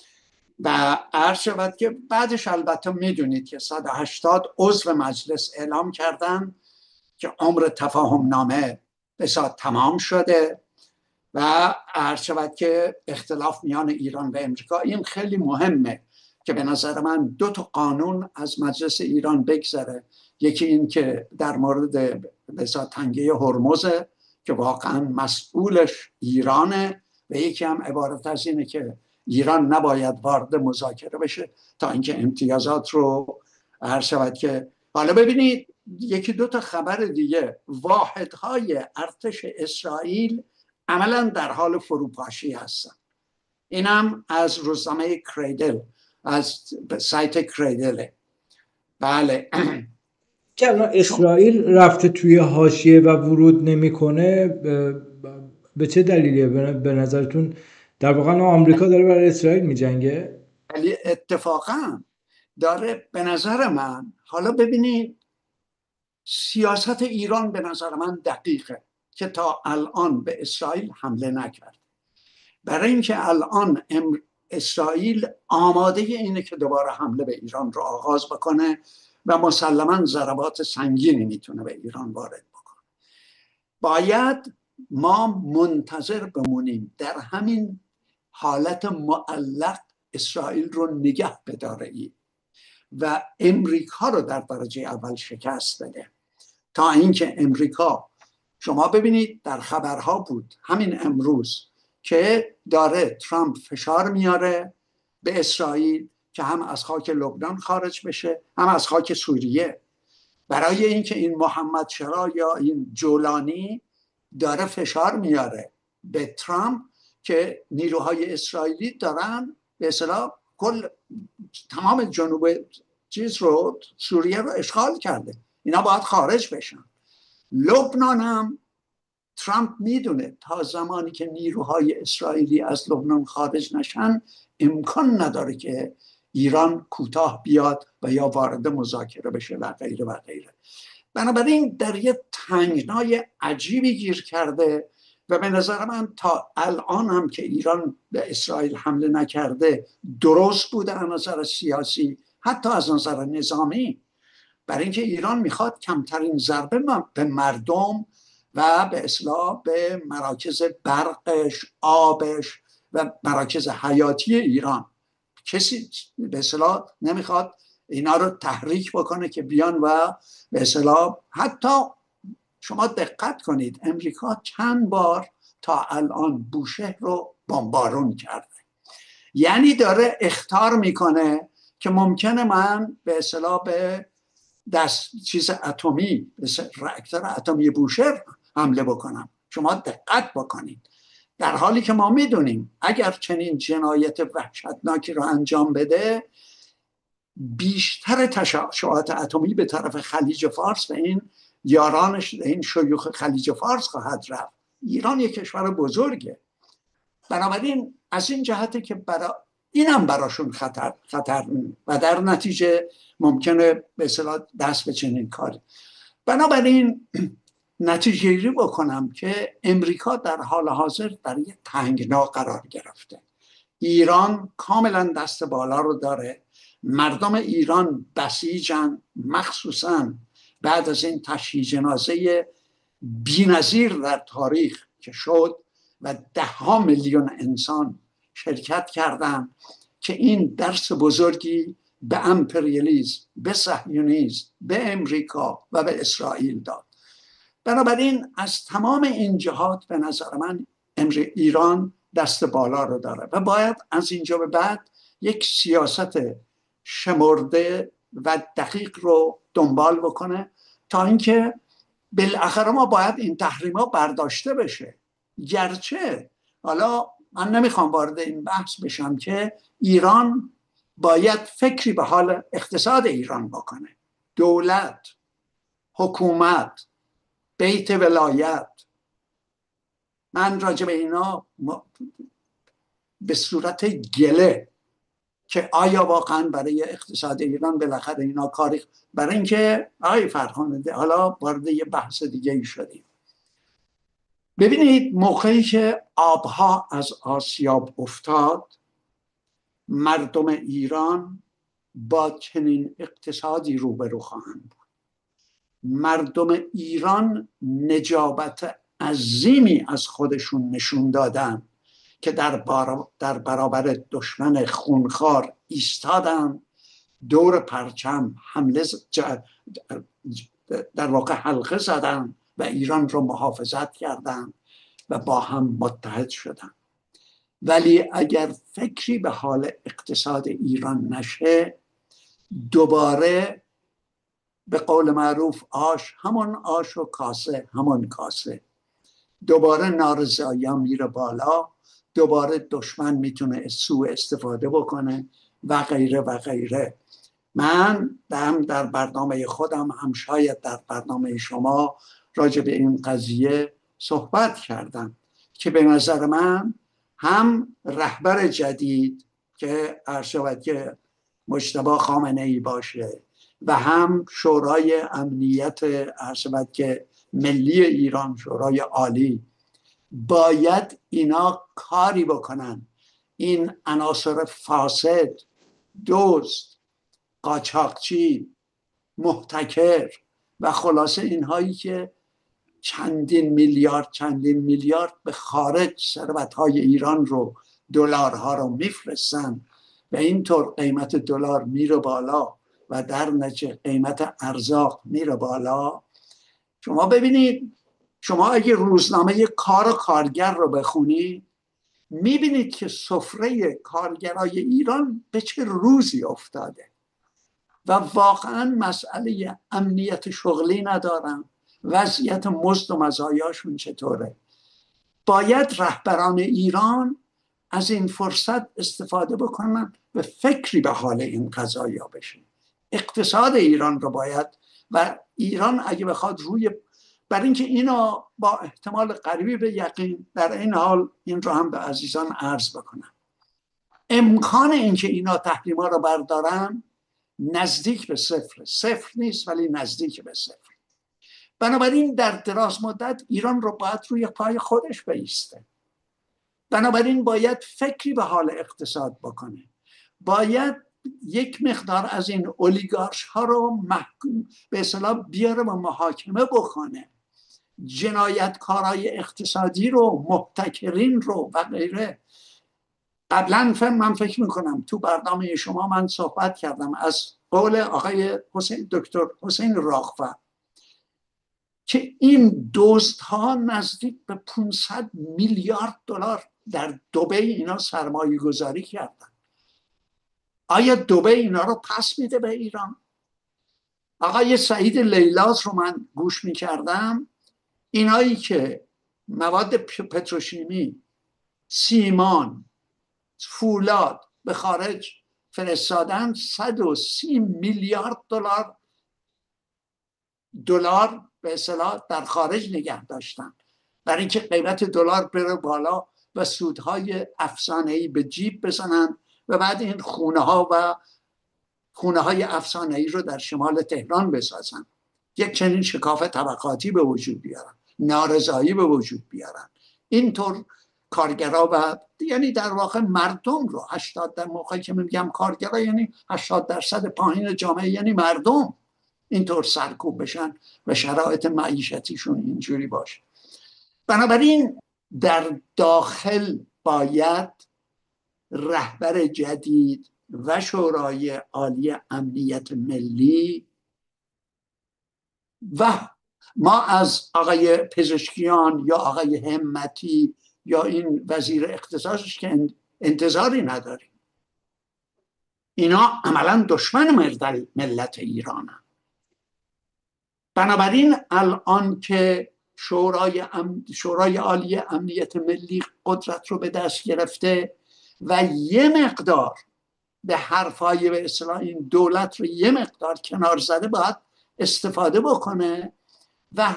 و هر شود که بعدش البته میدونید که 180 عضو مجلس اعلام کردن که عمر تفاهم نامه بسیار تمام شده و هر شود که اختلاف میان ایران و امریکا این خیلی مهمه که به نظر من 2 قانون از مجلس ایران بگذره. یکی این که در مورد بسیار تنگه هرمز که واقعا مسئولش ایرانه و یکی هم عبارت از اینه که ایران نباید وارد مذاکره بشه تا اینکه امتیازات رو هر شود که حالا ببینید 1-2 خبر دیگه. واحدهای ارتش اسرائیل عملا در حال فروپاشی هستن. اینم از روزنامه کریدل، از سایت کریدله. بله. که اسرائیل رفته توی حاشیه و ورود نمیکنه به چه دلیلیه به نظرتون؟ در واقع آمریکا داره برای اسرائیل میجنگه؟ ولی اتفاقا داره به نظر من. حالا ببینید سیاست ایران به نظر من دقیقه که تا الان به اسرائیل حمله نکرد، برای اینکه الان اسرائیل آماده اینه که دوباره حمله به ایران رو آغاز بکنه و مسلما ضربات سنگینی میتونه به ایران وارد بکنه. باید ما منتظر بمونیم در همین حالت معلق اسرائیل رو نگه بداره و امریکا رو در درجه اول شکست بده تا اینکه امریکا، شما ببینید در خبرها بود همین امروز که داره ترامپ فشار میاره به اسرائیل که هم از خاک لبنان خارج بشه هم از خاک سوریه، برای اینکه این محمد شرا یا این جولانی داره فشار میاره به ترامپ که نیروهای اسرائیلی دارن به اصطلاح تمام جنوب سوریه رو اشغال کرده، اینا باید خارج بشن. لبنان هم ترامپ میدونه تا زمانی که نیروهای اسرائیلی از لبنان خارج نشن امکان نداره که ایران کوتاه بیاد و یا وارد مذاکره بشه و غیره و غیره. بنابراین در یه تنگنای عجیبی گیر کرده و به نظر من تا الان هم که ایران به اسرائیل حمله نکرده درست بوده از نظر سیاسی حتی از نظر نظامی، برای اینکه ایران میخواد کمترین ضربه به مردم و به اصلاح به مراکز برقش، آبش و مراکز حیاتی ایران. کسی به اصلاح نمیخواد اینا رو تحریک بکنه که بیان و به اصلاح حتی شما دقت کنید امریکا چند بار تا الان بوشهر رو بمبارون کرده، یعنی داره اخطار میکنه که ممکنه من به اصطلاح به چیز اتمی، راکتور اتمی بوشهر حمله بکنم. شما دقت بکنید در حالی که ما میدونیم اگر چنین جنایت وحشتناکی رو انجام بده بیشتر تشعشعات اتمی به طرف خلیج فارس و این یارانش، این شیوخ خلیج فارس خواهد رفت. ایران یک کشور بزرگه، بنابراین از این جهته که اینم براشون خطر و در نتیجه ممکنه به اصطلاح دست به چنین کاری. بنابراین نتیجه گیری بکنم که امریکا در حال حاضر در یک تنگنا قرار گرفته. ایران کاملا دست بالا رو داره، مردم ایران بسیجن، مخصوصا بعد از این تشییع جنازه بی‌نظیر در تاریخ که شد و 10 میلیون انسان شرکت کردند که این درس بزرگی به امپریالیسم، به صهیونیسم، به امریکا و به اسرائیل داد. بنابراین از تمام این جهات به نظر من ایران دست بالا رو داره و باید از اینجا به بعد یک سیاست شمرده و دقیق رو دنبال بکنه تا اینکه بالاخره ما باید این تحریما برداشته بشه. گرچه حالا من نمیخوام وارد این بحث بشم که ایران باید فکری به حال اقتصاد ایران بکنه. دولت، حکومت، بیت ولایت، من راجع به اینا به صورت گله که آیا واقعا برای اقتصاد ایران بالاخره اینا کاری، برای اینکه فرخنده حالا وارد یه بحث دیگه ای شدیم. ببینید موقعی که آبها از آسیاب افتاد، مردم ایران با چنین اقتصادی روبرو خواهند بود. مردم ایران نجابت عظیمی از خودشون نشون دادن که در برابر دشمن خونخوار ایستادن، دور پرچم حمله در واقع حلقه زدن و ایران رو محافظت کردن و با هم متحد شدن. ولی اگر فکری به حال اقتصاد ایران نشه، دوباره به قول معروف همون آش و کاسه همون کاسه، دوباره نارضایی‌ها میره بالا، دوباره دشمن میتونه سوء استفاده بکنه و غیره و غیره. من در برنامه خودم هم شاید در برنامه شما راجع به این قضیه صحبت کردم که به نظر من هم رهبر جدید که ارشد که مجتبی خامنه‌ای باشه و هم شورای امنیت ارشد که ملی ایران، شورای عالی، باید اینا کاری بکنن این عناصر فاسد، دزد، قاچاقچی، محتکر و خلاصه اینهایی که چندین میلیارد به خارج ثروت‌های ایران رو، دلارها رو میفرستن و اینطور قیمت دلار میره بالا و در نتیجه قیمت ارزاق میره بالا. شما ببینید، شما اگه روزنامه کار و کارگر رو بخونید میبینید که سفره کارگرای ایران به چه روزی افتاده و واقعا مسئله امنیت شغلی ندارن، وضعیت مزد و مزایاشون چطوره. باید رهبران ایران از این فرصت استفاده بکنن و فکری به حال این قضایا بشه. اقتصاد ایران رو باید، و ایران اگه بخواد برای اینکه اینا با احتمال قریب به یقین، در این حال این رو هم به عزیزان عرض بکنم، امکان اینکه اینا تحریما رو بردارن نزدیک به صفر نیست ولی نزدیک به صفر. بنابراین در دراز مدت ایران رو باید روی پای خودش بایسته. بنابراین باید فکری به حال اقتصاد بکنه. باید یک مقدار از این اولیگارش ها رو به اصطلاح بیاره و محاکمه بکنه، جنایتکارای اقتصادی رو، محتکرین رو و غیره. قبلا من فکر میکنم تو برنامه شما من صحبت کردم از قول آقای دکتر حسین راغفر که این دزدها نزدیک به 500 میلیارد دلار در دبی اینا سرمایه گذاری کردن. آیا دبی اینا رو پس میده به ایران؟ آقای سعید لیلاز رو من گوش میکردم، اینایی که مواد پتروشیمی، سیمان، فولاد به خارج فرستادن، 130 میلیارد دلار به اصطلاح در خارج نگه داشتن برای اینکه قیمت دلار بره بالا و سودهای افسانه‌ای به جیب بزنن و بعد این خونه های افسانه‌ای رو در شمال تهران بسازن، یک چنین شکاف طبقاتی به وجود بیارن، نارضایی به وجود بیارن. اینطور کارگرها و یعنی در واقع مردم رو 80 در موقعی که میگم کارگرها یعنی 80% پایین جامعه یعنی مردم اینطور سرکوب بشن و شرایط معیشتیشون اینجوری باشه. بنابراین در داخل باید رهبر جدید و شورای عالی امنیت ملی و ما از آقای پزشکیان یا آقای همتی یا این وزیر اقتصادش که انتظاری نداریم. اینا عملا دشمن ملت ایرانن. بنابراین الان که شورای عالی امنیت ملی قدرت رو به دست گرفته و یه مقدار به حرفای به اصطلاح این دولت رو یه مقدار کنار زده، باید استفاده بکنه. و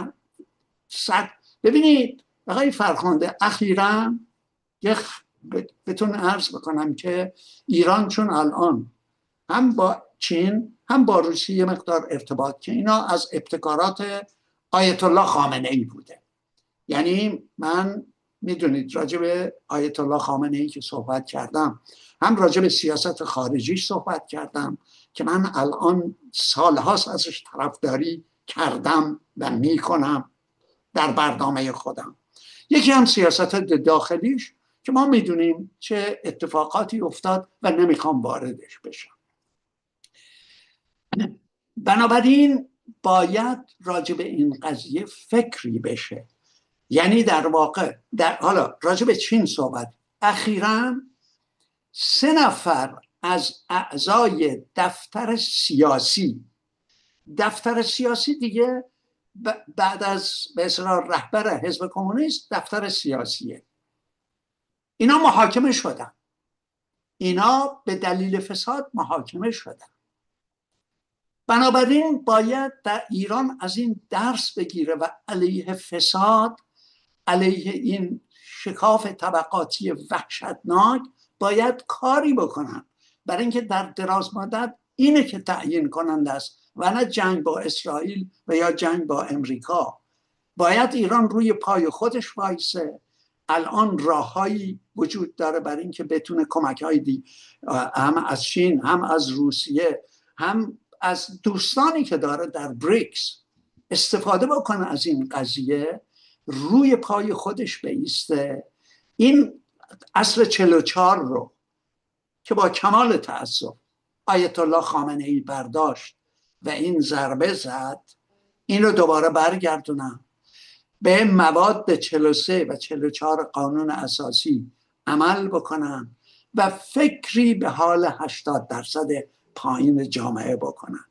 ببینید آقای فرخنده، اخیراً بهتون عرض بکنم که ایران چون الان هم با چین هم با روسیه یه مقدار ارتباط، که اینا از ابتکارات آیت الله خامنه ای بوده. یعنی من میدونید راجع به آیت الله خامنه ای که صحبت کردم، هم راجع به سیاست خارجیش صحبت کردم که من الان سالهاست ازش طرفداری کردم و میکنم در برنامه خودم. یکی هم سیاست داخلیش که ما میدونیم چه اتفاقاتی افتاد و نمیخوام واردش بشم. بنابراین باید راجع به این قضیه فکری بشه. یعنی در واقع حالا راجع به چین صحبت، اخیراً 3 نفر از اعضای دفتر سیاسی دیگه بعد از به اصطلاح رهبر حزب کمونیست دفتر سیاسیه، اینا محاکمه شدن. اینا به دلیل فساد محاکمه شدن. بنابراین باید در ایران از این درس بگیره و علیه فساد، علیه این شکاف طبقاتی وحشتناک باید کاری بکنن، برای اینکه در دراز مدت اینه که تعیین کننده است و نه جنگ با اسرائیل و یا جنگ با امریکا. باید ایران روی پای خودش وایسه. الان راههایی وجود داره برای اینکه بتونه کمک‌های هم از چین، هم از روسیه، هم از دوستانی که داره در بریکس استفاده بکنه از این قضیه، روی پای خودش بیسته. این اصل 44 رو که با کمال تأسف آیت الله خامنه ای برداشت و این ضربه زد، این رو دوباره برگردونم به مواد 43 و 44 قانون اساسی عمل بکنن و فکری به حال 80% پایین جامعه بکنن.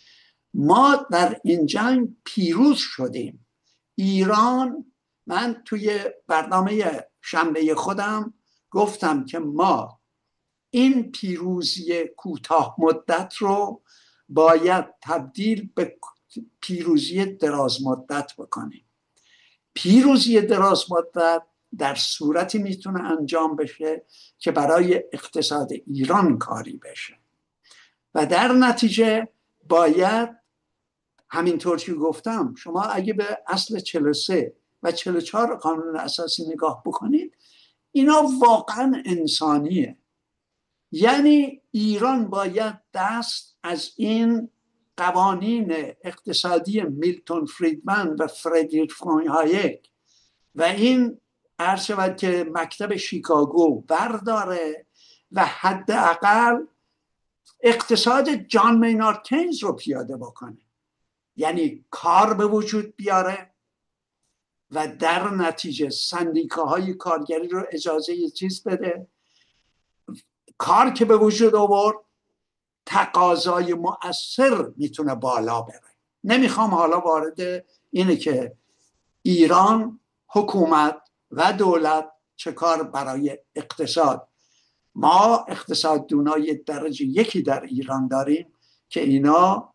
ما در این جنگ پیروز شدیم. ایران، من توی برنامه شنبه خودم گفتم که ما این پیروزی کوتاه مدت رو باید تبدیل به پیروزی دراز مدت بکنیم. پیروزی دراز مدت در صورتی میتونه انجام بشه که برای اقتصاد ایران کاری بشه و در نتیجه باید همینطور که گفتم، شما اگه به اصل 43 و 44 قانون اساسی نگاه بکنید، اینا واقعا انسانیه. یعنی ایران باید دست از این قوانین اقتصادی میلتون فریدمن و فردریک فون هایک و این عرض شود که مکتب شیکاگو برداره و حداقل اقتصاد جان مینارد کینز رو پیاده بکنه. یعنی کار به وجود بیاره و در نتیجه سندیکاهای کارگری رو اجازه چیز بده. کار که به وجود آورد، تقاضای مؤثر میتونه بالا بره. نمیخوام حالا وارد اینه که ایران حکومت و دولت چه کار برای اقتصاد. ما اقتصاددونای درجه 1 در ایران داریم که اینا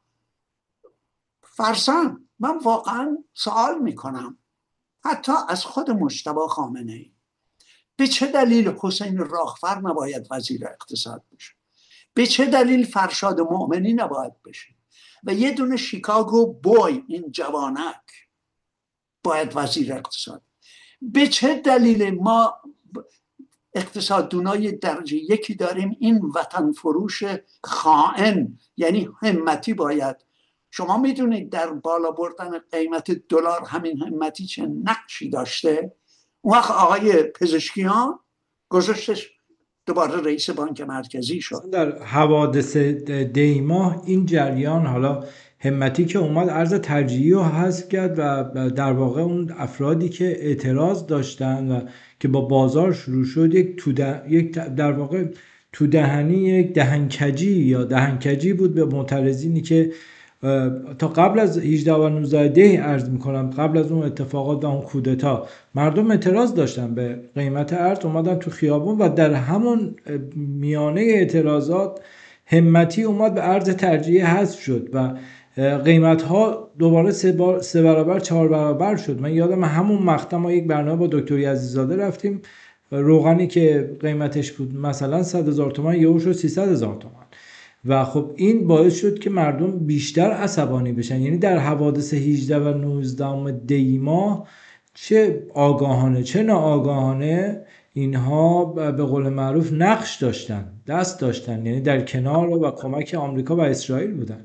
فرسن. من واقعا سوال میکنم حتی از خود مجتبی خامنه ای، به چه دلیل حسین راهفر نباید وزیر اقتصاد بشه؟ به چه دلیل فرشاد مؤمنی نباید بشه؟ و یه دونه شیکاگو بوی، این جوانک، باید وزیر اقتصاد؟ به چه دلیل ما اقتصاددونای درجه 1 داریم، این وطن فروش خائن یعنی همتی باید؟ شما میدونید در بالا بردن قیمت دلار همین همتی چه نقشی داشته؟ اون وقت آقای پزشکیان گذاشتش دوباره رئیس بانک مرکزی شد. در حوادث دیماه این جریان، حالا همتی که اومد ارز ترجیحی رو حذف کرد و در واقع اون افرادی که اعتراض داشتن و که با بازار شروع شد یک در واقع تو دهنی یک دهنکجی یا دهنکجی بود به معترضینی که تا قبل از 18 و 19 دی عرض میکنم، قبل از اون اتفاقات و اون کودتا مردم اعتراض داشتن به قیمت ارز، اومدن تو خیابون و در همون میانه اعتراضات همتی اومد به ارز ترجیحی حذف شد و قیمت ها دوباره 3 برابر 4 برابر شد. من یادم همون مقطع ما یک برنامه با دکتر عزیزاده رفتیم، روغنی که قیمتش بود مثلا 100,000 تومان یهو شد 300,000 تومان و خب این باعث شد که مردم بیشتر عصبانی بشن. یعنی در حوادث 18 و 19 دی ماه چه آگاهانه چه ناآگاهانه اینها به قول معروف نقش داشتن، دست داشتن، یعنی در کنار و کمک آمریکا و اسرائیل بودن.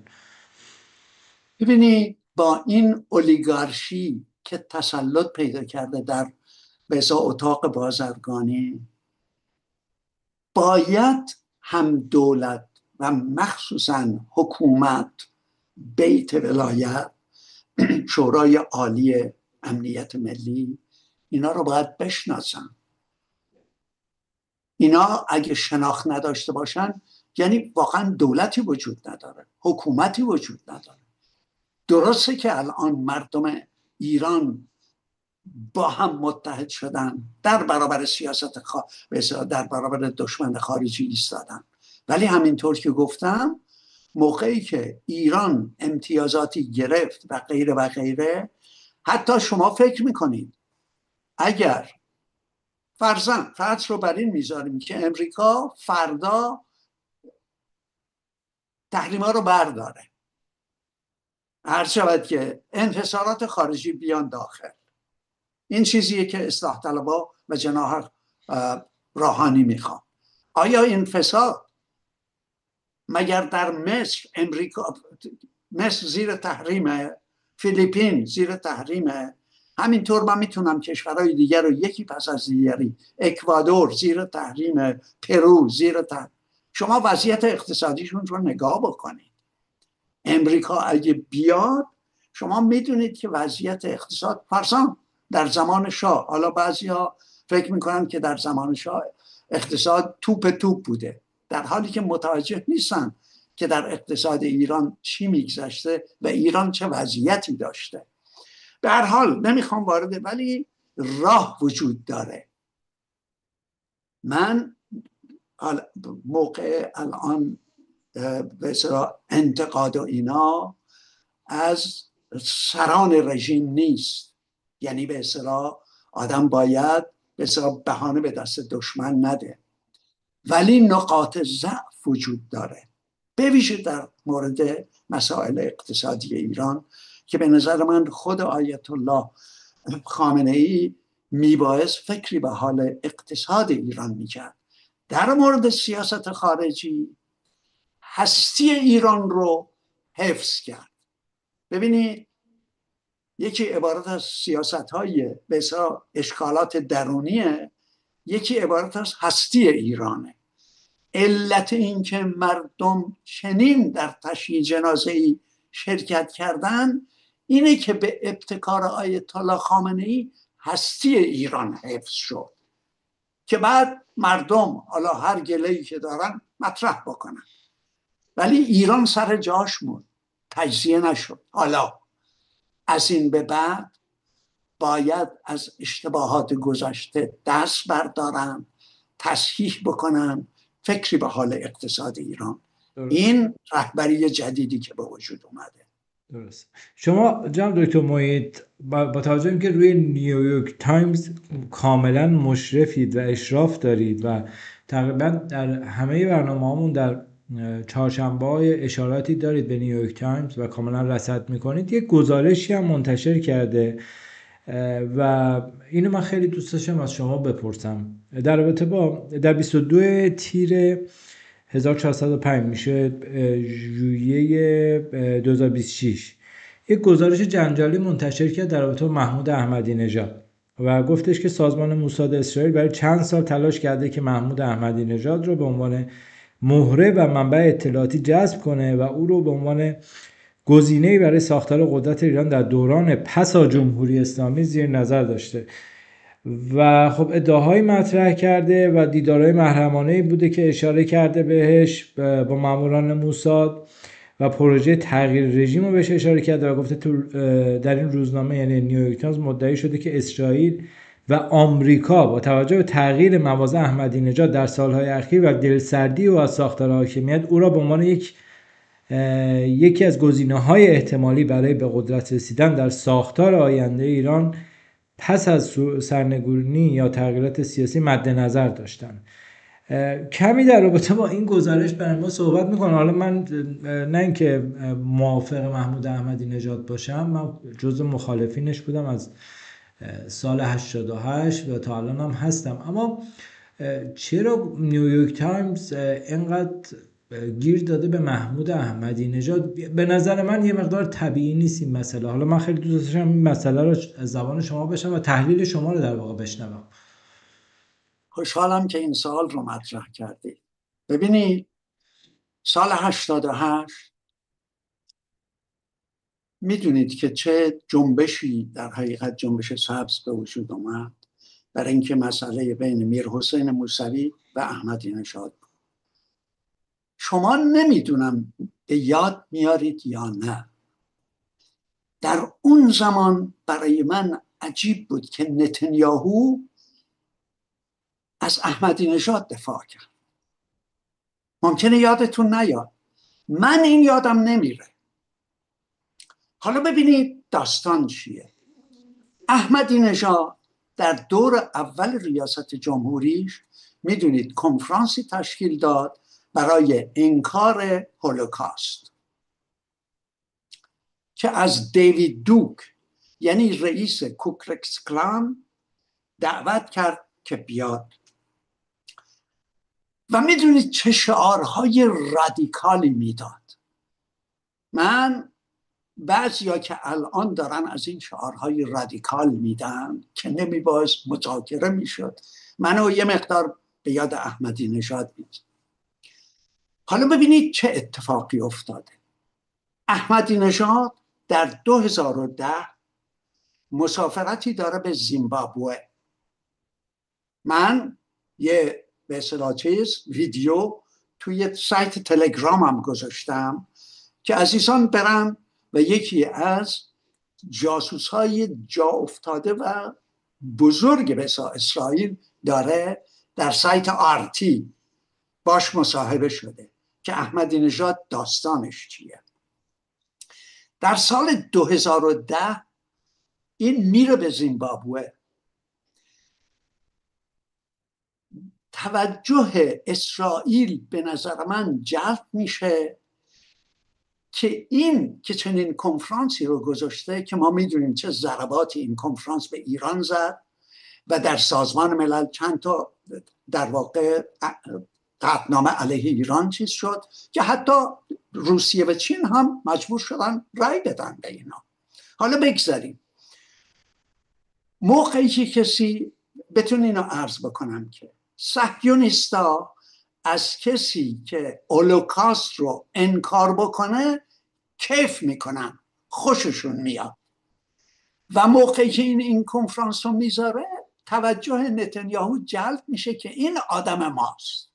ببینی با این اولیگارشی که تسلط پیدا کرده در بسا اتاق بازرگانی، باید هم دولت و مخصوصا حکومت، بیت ولایت، شورای عالی امنیت ملی، اینا رو باید بشناسن. اینا اگه شناخت نداشته باشن یعنی واقعا دولتی وجود نداره، حکومتی وجود نداره. درسته که الان مردم ایران با هم متحد شدن، در برابر در برابر دشمن خارجی ایستادن، ولی همینطور که گفتم موقعی که ایران امتیازاتی گرفت و غیره و غیره، حتی شما فکر میکنید اگر فرض رو بر این میذاریم که امریکا فردا تحریما رو برداره، هر شود که انحصارات خارجی بیان داخل، این چیزیه که اصلاح طلبها و جناح روحانی میخوان. آیا این فساد مگر در مصر، مصر زیر تحریم، فیلیپین زیر تحریم، همینطور من میتونم کشورهای دیگر رو یکی پس از دیگری، اکوادور زیر تحریم، پرو زیر تحریم. شما وضعیت اقتصادیشون رو نگاه بکنید. امریکا اگه بیاد، شما میدونید که وضعیت اقتصاد فرسان در زمان شاه، حالا بعضی ها فکر میکنن که در زمان شاه اقتصاد توپ بوده، در حالی که متوجه نیستن که در اقتصاد ایران چی میگذشته و ایران چه وضعیتی داشته. به هر حال نمیخوام وارد، ولی راه وجود داره. من موقع الان به اصطلاح انتقاد و اینا از سران رژیم نیست، یعنی به اصطلاح آدم باید به اصطلاح بهانه به دست دشمن نده، ولی نقاط ضعف وجود داره، به ویژه در مورد مسائل اقتصادی ایران که به نظر من خود آیت الله خامنه ای میبایست فکری به حال اقتصاد ایران میکرد. در مورد سیاست خارجی هستی ایران رو حفظ کرد. ببینید یکی عبارت از سیاست‌های به اصطلاح اشکالات درونیه، یکی عبارت از هستی ایرانه. علت این که مردم چنین در تشییع جنازه‌ای شرکت کردن اینه که به ابتکار آیت الله خامنه‌ای هستی ایران حفظ شد که بعد مردم حالا هر گله‌ای که دارن مطرح بکنن، ولی ایران سر جاش موند، تجزیه نشد. حالا از این به بعد باید از اشتباهات گذشته دست بردارن، تصحیح بکنن، فکری به حال اقتصاد ایران. این رهبری جدیدی که به وجود اومده. درست. شما جناب دکتر محیط با توجه اینکه روی نیویورک تایمز کاملا مشرفید و اشراف دارید و تقریبا در همه برنامه‌هامون در چهارشنبه‌های اشاراتی دارید به نیویورک تایمز و کاملا رصد میکنید، یک گزارشی هم منتشر کرده و اینو من خیلی دوست داشتم از شما بپرسم در رابطه با در 22 تیر 1405 میشه ژوئیه 2026 یک گزارش جنجالی منتشر کرد در رابطه با محمود احمدی نژاد و گفتش که سازمان موساد اسرائیل برای چند سال تلاش کرده که محمود احمدی نژاد رو به عنوان مهره و منبع اطلاعاتی جذب کنه و او رو به عنوان گزینه‌ای برای ساختار قدرت ایران در دوران پس از جمهوری اسلامی زیر نظر داشته. و خب ادعاهای مطرح کرده و دیدارهای محرمانه‌ای بوده که اشاره کرده بهش با ماموران موساد و پروژه تغییر رژیم رو بهش اشاره کرده و گفته در این روزنامه یعنی نیویورک تایمز مدعی شده که اسرائیل و آمریکا با توجه به تغییر مواضع احمدی نژاد در سالهای اخیر و دلسردی او از ساختار حاکمیت او را به عنوان یکی از گزینه‌های احتمالی برای به قدرت رسیدن در ساختار آینده ایران پس از سرنگونی یا تغییرات سیاسی مد نظر داشتن. کمی در رابطه با این گزارش برای ما صحبت میکنه. حالا من نه اینکه موافق محمود احمدی نژاد باشم، من جزء مخالفینش بودم از سال 88 و تا الان هم هستم، اما چرا نیویورک تایمز اینقدر گیر داده به محمود احمدی نژاد؟ به نظر من یه مقدار طبیعی نیست این مسئله. حالا من خیلی دوست داشتم این مسئله رو از زبان شما بشنوم و تحلیل شما رو در واقع بشنوم. خوشحالم که این سوال رو مطرح کردید. ببینید، سال 88 میدونید که چه جنبشی در حقیقت جنبش سبز به وجود اومد برای اینکه مسئله بین میرحسین موسوی و احمدی نژاد. شما نمیدونم به یاد میارید یا نه، در اون زمان برای من عجیب بود که نتانیاهو از احمدی نژاد دفاع کرد. ممکنه یادتون نیاد، من این یادم نمیره. حالا ببینید داستان چیه. احمدی نژاد در دور اول ریاست جمهوریش میدونید کنفرانسی تشکیل داد برای انکار هولوکاست که از دیوید دوک یعنی رئیس کوکلکس کلان دعوت کرد که بیاد و میدونید چه شعارهای رادیکالی میداد. من بعضیا که الان دارن از این شعارهای رادیکال میدن که نمیباید مذاکره میشد، منو یه مقدار به یاد احمدی نژاد میاد. حالا ببینید چه اتفاقی افتاده. احمدی نژاد در 2010 مسافرتی داره به زیمبابوه. من یه به اصطلاح ویدیو توی سایت تلگرامم گذاشتم که عزیزان برن و یکی از جاسوس‌های جا افتاده و بزرگ به اسرائیل داره در سایت آرتی باش مصاحبه شده که احمدی نژاد داستانش چیه. در سال 2010 این میره به زیمبابوه. توجه اسرائیل به نظر من جلب میشه که این که چنین کنفرانسی رو گذاشته که ما میدونیم چه ضرباتی این کنفرانس به ایران زد و در سازمان ملل چند تا در واقع قطعنامه علیه ایران چیز شد که حتی روسیه و چین هم مجبور شدن رای بدن به اینا. حالا بگذاریم موقعی که کسی بتونه اینو عرض بکنم که صهیونیستا از کسی که هولوکاست رو انکار بکنه کیف میکنن، خوششون میاد و موقعی که این کنفرانس رو میذاره توجه نتانیاهو جلب میشه که این آدم ماست.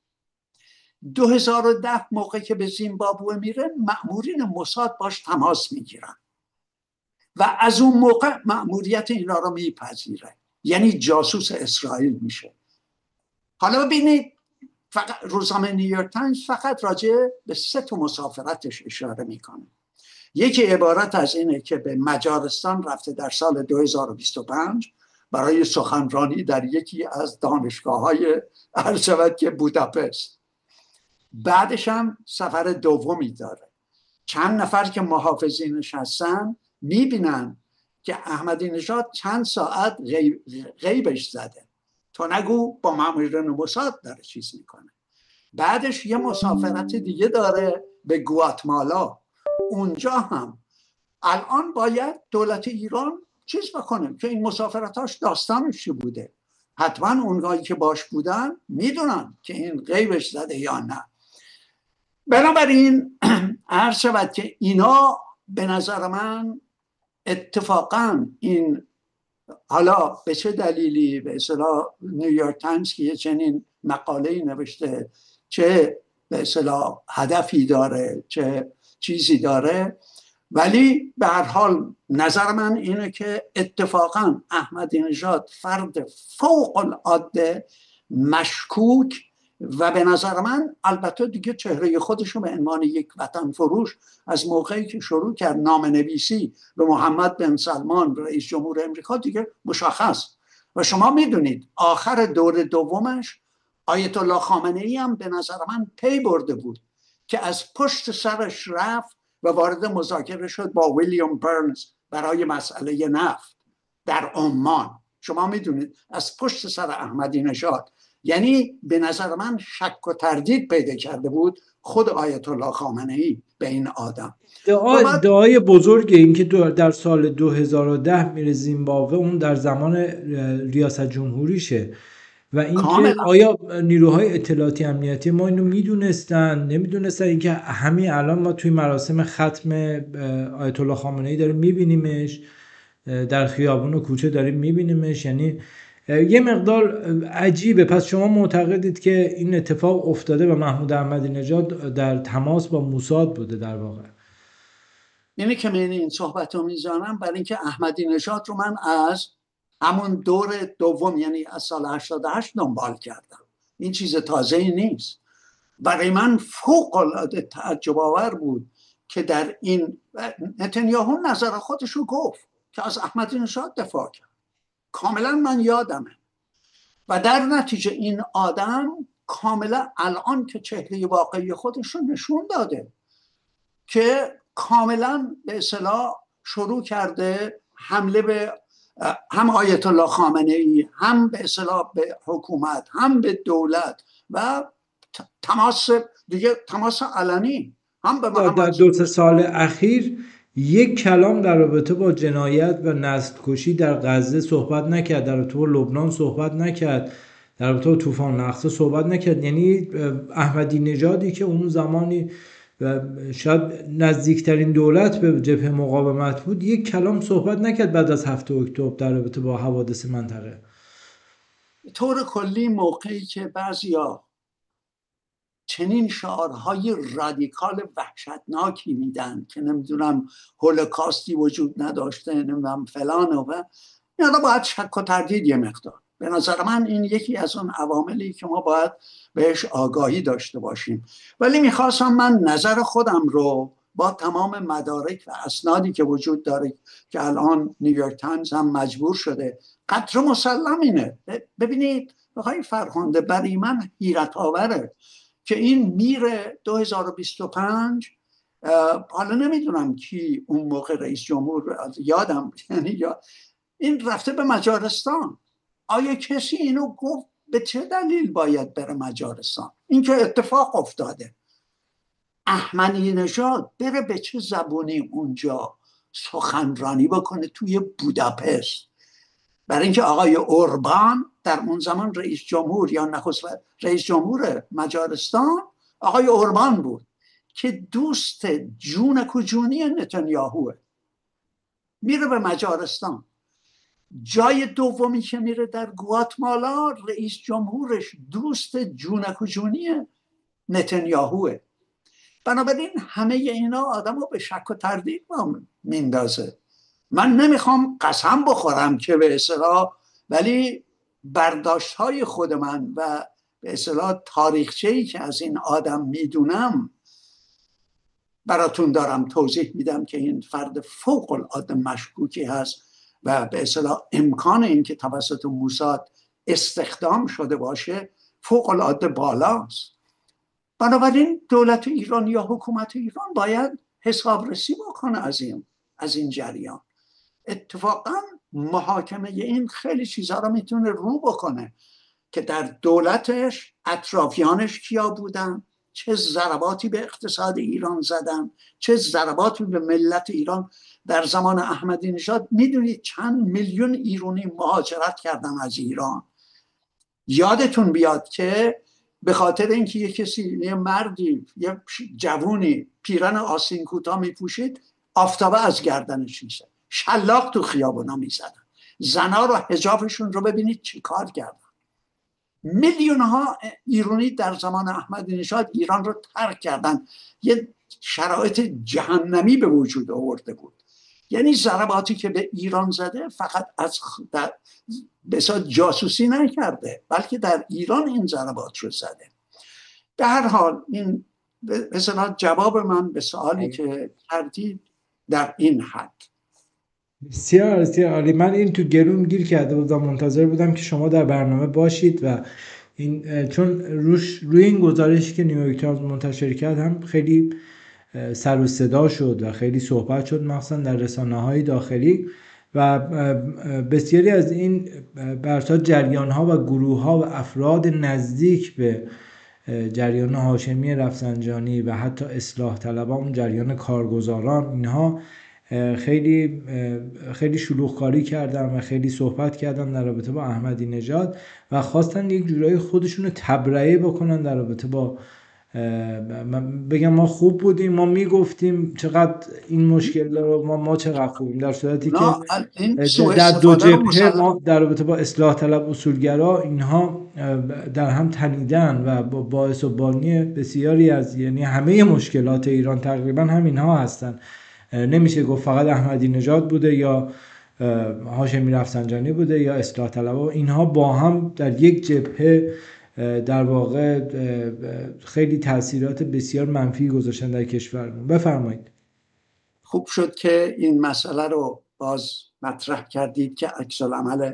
2010 موقعی که به زیمبابوه میره مأمورین موساد باش تماس میگیرن و از اون موقع مأموریت اینا رو میپذیره، یعنی جاسوس اسرائیل میشه. حالا ببینید فقط روزنامه نیویورک تایمز فقط راجع به 3 مسافرتش اشاره میکنه. یکی عبارت از اینه که به مجارستان رفته در سال 2025 برای سخنرانی در یکی از دانشگاه‌های عرض شود که بوداپست. بعدش هم سفر دومی داره. چند نفر که محافظینش هستن میبینن که احمدی نژاد چند ساعت غیبش زده، تو نگو با مامورین موساد داره چیز میکنه. بعدش یه مسافرت دیگه داره به گواتمالا. اونجا هم الان باید دولت ایران چیز بکنه که این مسافرتاش داستانش چی بوده. حتما اونهایی که باش بودن میدونن که این غیبش زده یا نه. بنابراین عرض شود که اینا به نظر من اتفاقا این حالا به چه دلیلی به اصطلاح نیویورک تایمز که یه چنین مقاله‌ای نوشته، چه به اصطلاح هدفی داره، چه چیزی داره، ولی به هر حال نظر من اینه که اتفاقا احمدی نژاد فرد فوق العاده مشکوک و به نظر من البته دیگه چهره خودش رو به عنوان یک وطن فروش از موقعی که شروع کرد نامه نویسی به محمد بن سلمان رئیس جمهور امریکا دیگه مشخص. و شما میدونید آخر دور دومش آیت الله خامنه ای هم به نظر من پی برده بود که از پشت سرش رفت و وارد مذاکره شد با ویلیام برنز برای مسئله نفت در عمان. شما میدونید از پشت سر احمدی نژاد، یعنی به نظر من شک و تردید پیدا کرده بود خود آیت الله خامنه ای به این آدم. دعای بزرگ این که در سال 2010 میره زیمبابوه، اون در زمان ریاست جمهوریشه و اینکه آیا نیروهای اطلاعاتی امنیتی ما اینو میدونستن نمیدونستن، اینکه همین الان ما توی مراسم ختم آیت الله خامنه ای داریم میبینیمش در خیابون و کوچه داریم میبینیمش، یعنی یه مقدار عجیبه. پس شما معتقدید که این اتفاق افتاده و محمود احمدی نژاد در تماس با موساد بوده در واقع؟ یعنی که من این صحبت رو میزنم برای اینکه احمدی نژاد رو من از همون دور دوم، یعنی از سال 88 دنبال کردم. این چیز تازه ای نیست. برای من فوق العاده تعجب آور بود که در این نتانیاهو نظر خودش رو گفت که از احمدی نژاد دفاع کرد. کاملا من یادمه. و در نتیجه این آدم کاملا الان که چهره واقعی خودش رو نشون داده که کاملا به اصطلاح شروع کرده حمله به هم آیت الله خامنه ای، هم به اصطلاح به حکومت، هم به دولت و تماس علنی هم به محمد. در 2 سال اخیر یک کلام در رابطه با جنایت و نسل کشی در غزه صحبت نکرد، در رابطه با لبنان صحبت نکرد، در رابطه با طوفان الاقصی صحبت نکرد. یعنی احمدی نژادی که اون زمانی شاید نزدیکترین دولت به جبهه مقاومت بود، یک کلام صحبت نکرد بعد از 7 اکتبر در رابطه با حوادث منطقه. طور کلی موقعی که بعضیا چنین شعارهای رادیکال وحشتناکی میدن که نمیدونم هولوکاستی وجود نداشته، نمیدونم فلان و اینا، باید شک و تردید یه مقدار. به نظر من این یکی از اون عواملی که ما باید بهش آگاهی داشته باشیم. ولی میخواستم من نظر خودم رو با تمام مدارک و اسنادی که وجود داره که الان نیویورک تایمز هم مجبور شده، قدر مسلم اینه. ببینید آقای فرخنده، برای من حیرت آوره که این میره 2025. حالا نمیدونم کی اون موقع رئیس جمهور، یادم یعنی این رفته به مجارستان. آیا کسی اینو گفت به چه دلیل باید بره مجارستان؟ این که اتفاق افتاده. احمدی نژاد بره به چه زبونی اونجا سخنرانی بکنه توی بوداپست؟ برای اینکه آقای اوربان در اون زمان رئیس جمهور یا نخست رئیس جمهور مجارستان آقای اوربان بود که دوست جونک و جونی نتانیاهوه، میره به مجارستان. جای دومی که میره در گواتمالا، رئیس جمهورش دوست جونک و جونی نتانیاهوه. بنابراین همه اینا آدم رو به شک و تردید میندازه. من نمیخوام قسم بخورم که به اصطلاح، ولی برداشت های خود من و به اصطلاح تاریخچه‌ای که از این آدم میدونم براتون دارم توضیح میدم که این فرد فوق العاده مشکوکی هست و به اصطلاح امکان این که توسط موساد استخدام شده باشه فوق العاده بالاست. بنابراین دولت ایران یا حکومت ایران باید حسابرسی بکنه از این جریان. اتفاقا محاکمه این خیلی چیزها رو میتونه رو بکنه که در دولتش اطرافیانش کیا بودن، چه ضرباتی به اقتصاد ایران زدن، چه ضرباتی به ملت ایران. در زمان احمدی نژاد میدونید چند میلیون ایرانی مهاجرت کردن از ایران. یادتون بیاد که به خاطر اینکه یه کسی، یه مردی، یه جوونی پیرن آستین کوتاه میپوشید، آفتابه از گردنش میشه، شلاق تو خیابونا میزدن. زنا رو حجابشون رو ببینید چی کار کردن. میلیون ها ایرانی در زمان احمدی نژاد ایران رو ترک کردن. یه شرایط جهنمی به وجود آورده بود. یعنی ضرباتی که به ایران زده فقط از بسیار جاسوسی نکرده، بلکه در ایران این ضربات رو زده. به هر حال این مثلا جواب من به سوالی که کردید در این حد. بسیار بسیار عالی. من این تو گلوم گیر کرده بودم، منتظر بودم که شما در برنامه باشید و این چون روی این گزارشی که نیویورک تایمز منتشر کرد هم خیلی سر و صدا شد و خیلی صحبت شد، مخصوصا در رسانه‌های داخلی، و بسیاری از این برسا جریان‌ها و گروه‌ها و افراد نزدیک به جریان هاشمی رفسنجانی و حتی اصلاح طلبان، اون جریان کارگزاران، اینها خیلی خیلی شلوغ‌کاری کردن و خیلی صحبت کردن در رابطه با احمدی نژاد و خواستن یک جورایی خودشون رو تبرئه بکنن در رابطه با بگم ما خوب بودیم، ما میگفتیم چقدر این مشکل رو ما چقدر خوبیم، در صورتی که در دو جبهه ما در رابطه با اصلاح طلب اصولگرا اینها در هم تنیدن و باعث و بانی بسیاری از، یعنی همه مشکلات ایران تقریبا هم اینها هستن. نمیشه گفت فقط احمدی نژاد بوده یا هاشمی رفسنجانی بوده یا اصلاح طلبها، اینها با هم در یک جبهه در واقع خیلی تاثیرات بسیار منفی گذاشتن در کشورمون. بفرمایید. خوب شد که این مسئله رو باز مطرح کردید که عکس العمل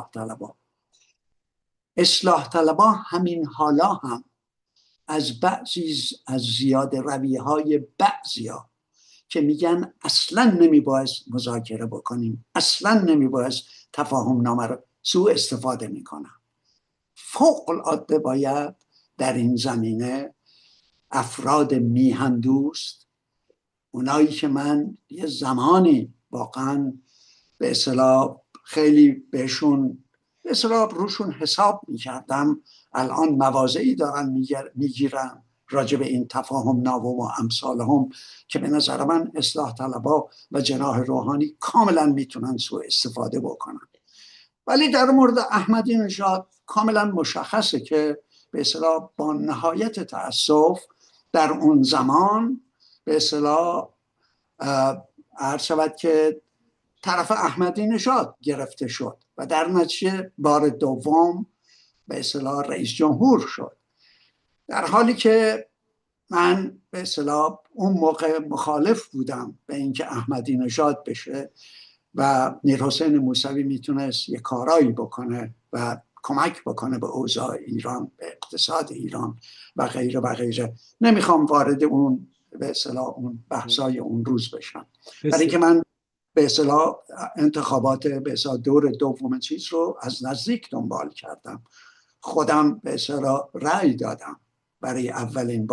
اصلاح طلبها همین حالا هم از بعضی از زیاده رویهای بعضیا که میگن اصلا نمیبایست مذاکره بکنیم، اصلا نمیبایست تفاهم نامه رو سوء استفاده میکنن. فوق العاده باید در این زمینه افراد میهن دوست، اونایی که من یه زمانی واقعا به اصطلاح خیلی بهشون به اصطلاح روشون حساب میکردم، الان مواضعی دارن میگیرن راجع به این تفاهم نامه و امثالهم که به نظر من اصلاح طلبها و جناح روحانی کاملا میتونن سوء استفاده بکنن. ولی در مورد احمدی نژاد کاملا مشخصه که به اصطلاح با نهایت تأسف در اون زمان به اصطلاح عرض شود که طرف احمدی نژاد گرفته شد و در نتیجه بار دوم به اصطلاح رئیس جمهور شد، در حالی که من به اصطلاح اون موقع مخالف بودم به اینکه احمدی نژاد بشه و میرحسین موسوی میتونست یه کارایی بکنه و کمک بکنه به اوضاع ایران، به اقتصاد ایران و غیره و غیره. نمیخوام وارد اون به اصطلاح اون بحثای اون روز بشم، برای اینکه من به اصطلاح انتخابات به اصطلاح دور دوم چیز رو از نزدیک دنبال کردم، خودم به اصطلاح رأی دادم برای اولین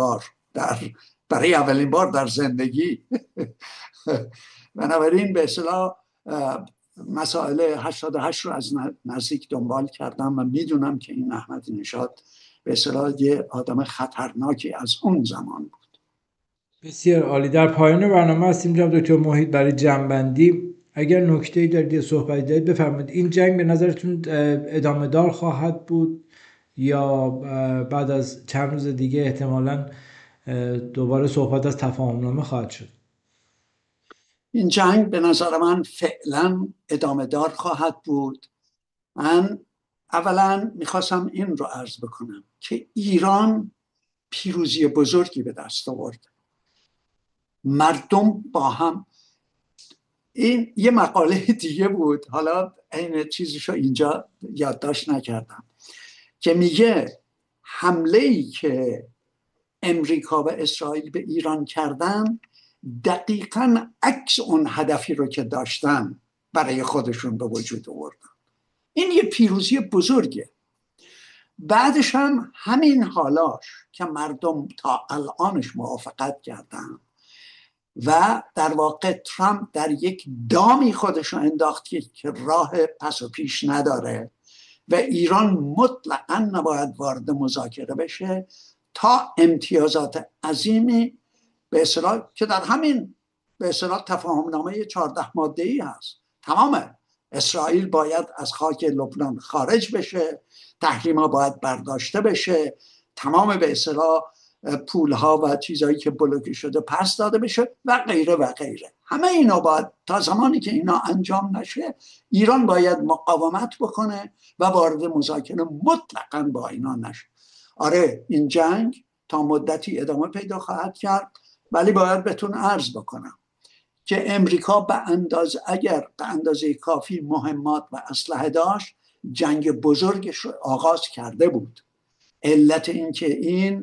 بار در زندگی. بنابراین به اصطلاح مسائل 88 رو از نزدیک دنبال کردم و میدونم که این احمدی نژاد به اصطلاح یه آدم خطرناکی از اون زمان بود. بسیار عالی. در پایان برنامه هستیم جناب دکتر محیط. برای جنبندی اگر نکته‌ای دارید یا صحبتی دارید بفرمایید. این جنگ به نظرتون ادامه دار خواهد بود یا بعد از چند روز دیگه احتمالاً دوباره صحبت از تفاهم‌نامه خواهد شد؟ این جنگ به نظر من فعلا ادامه دار خواهد بود. من اولا میخواستم این رو عرض بکنم که ایران پیروزی بزرگی به دست آورد. مردم با هم، این یه مقاله دیگه بود، حالا این چیزشو اینجا یادداشت نکردم، که میگه حمله‌ای که امریکا و اسرائیل به ایران کردن دقیقاً عکس اون هدفی رو که داشتن برای خودشون به وجود آوردن. این یه پیروزی بزرگه. بعدش هم همین حالاش که مردم تا الانش موافقت کردن و در واقع ترامپ در یک دامی خودش رو انداخت که راه پس و پیش نداره و ایران مطلقاً نباید وارد مذاکره بشه تا امتیازات عظیمی به اصطلاح که در همین به اصطلاح تفاهم نامه 14 ماده‌ای هست، تمام اسرائیل باید از خاک لبنان خارج بشه، تحریم ها باید برداشته بشه، تمام به اصطلاح پول ها و چیزهایی که بلوکه شده پس داده بشه و غیره و غیره. همه اینا باید، تا زمانی که اینا انجام نشه ایران باید مقاومت بکنه و وارد مذاکره مطلقاً با اینا نشه. آره این جنگ تا مدتی ادامه پیدا خواهد کرد، ولی باید بهتون عرض بکنم که امریکا اگر به اندازه کافی مهمات و اسلحه داشت جنگ بزرگش رو آغاز کرده بود. علت این که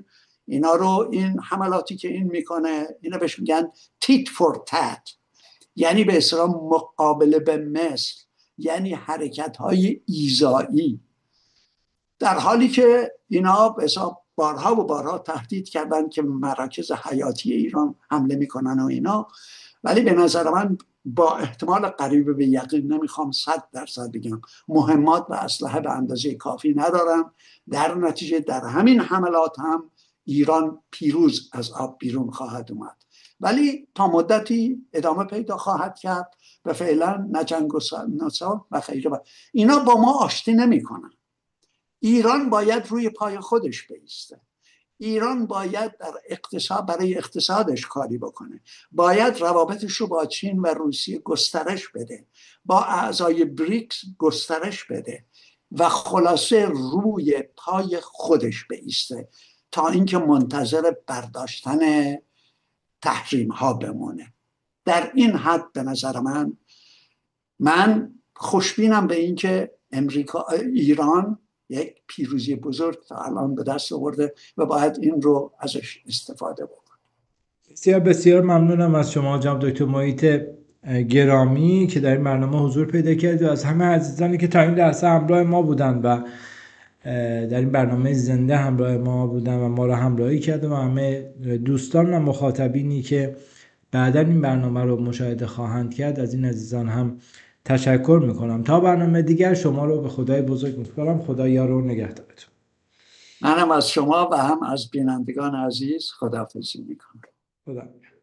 این حملاتی که این میکنه اینا بهش میگن تیت فور تات، یعنی به اصطلاح مقابله به مثل، یعنی حرکت های ایذایی، در حالی که اینا به حساب بارها و بارها تهدید کردن که مراکز حیاتی ایران حمله میکنن و اینا، ولی به نظر من با احتمال قریب به یقین، نمیخوام 100% بگم، مهمات و اسلحه به اندازه کافی ندارن. در نتیجه در همین حملات هم ایران پیروز از آب بیرون خواهد اومد، ولی تا مدتی ادامه پیدا خواهد کرد و فعلا نه جنگ و خیره. اینا با ما آشتی نمیکنن. ایران باید روی پای خودش بایسته. ایران باید برای اقتصادش کاری بکنه، باید روابطش رو با چین و روسیه گسترش بده، با اعضای بریکس گسترش بده و خلاصه روی پای خودش بایسته تا اینکه منتظر برداشتن تحریم ها بمونه. در این حد به نظر من خوشبینم به اینکه ایران یک پیروزی بزرگ تا الان به دست آورده و باید این رو ازش استفاده بکنه. بسیار بسیار ممنونم از شما جناب دکتر محیط گرامی که در این برنامه حضور پیدا کرد و از همه عزیزانی که تا این لحظه همراه ما بودند و در این برنامه زنده همراه ما بودن و ما را همراهی کردن و همه دوستان و مخاطبینی که بعدا این برنامه رو مشاهده خواهند کرد، از این عزیزان هم تشکر میکنم. تا برنامه دیگر شما رو به خدای بزرگ میسپارم. خدا یار و نگهدارتون. منم از شما و هم از بینندگان عزیز خداحافظی میکنم. خدا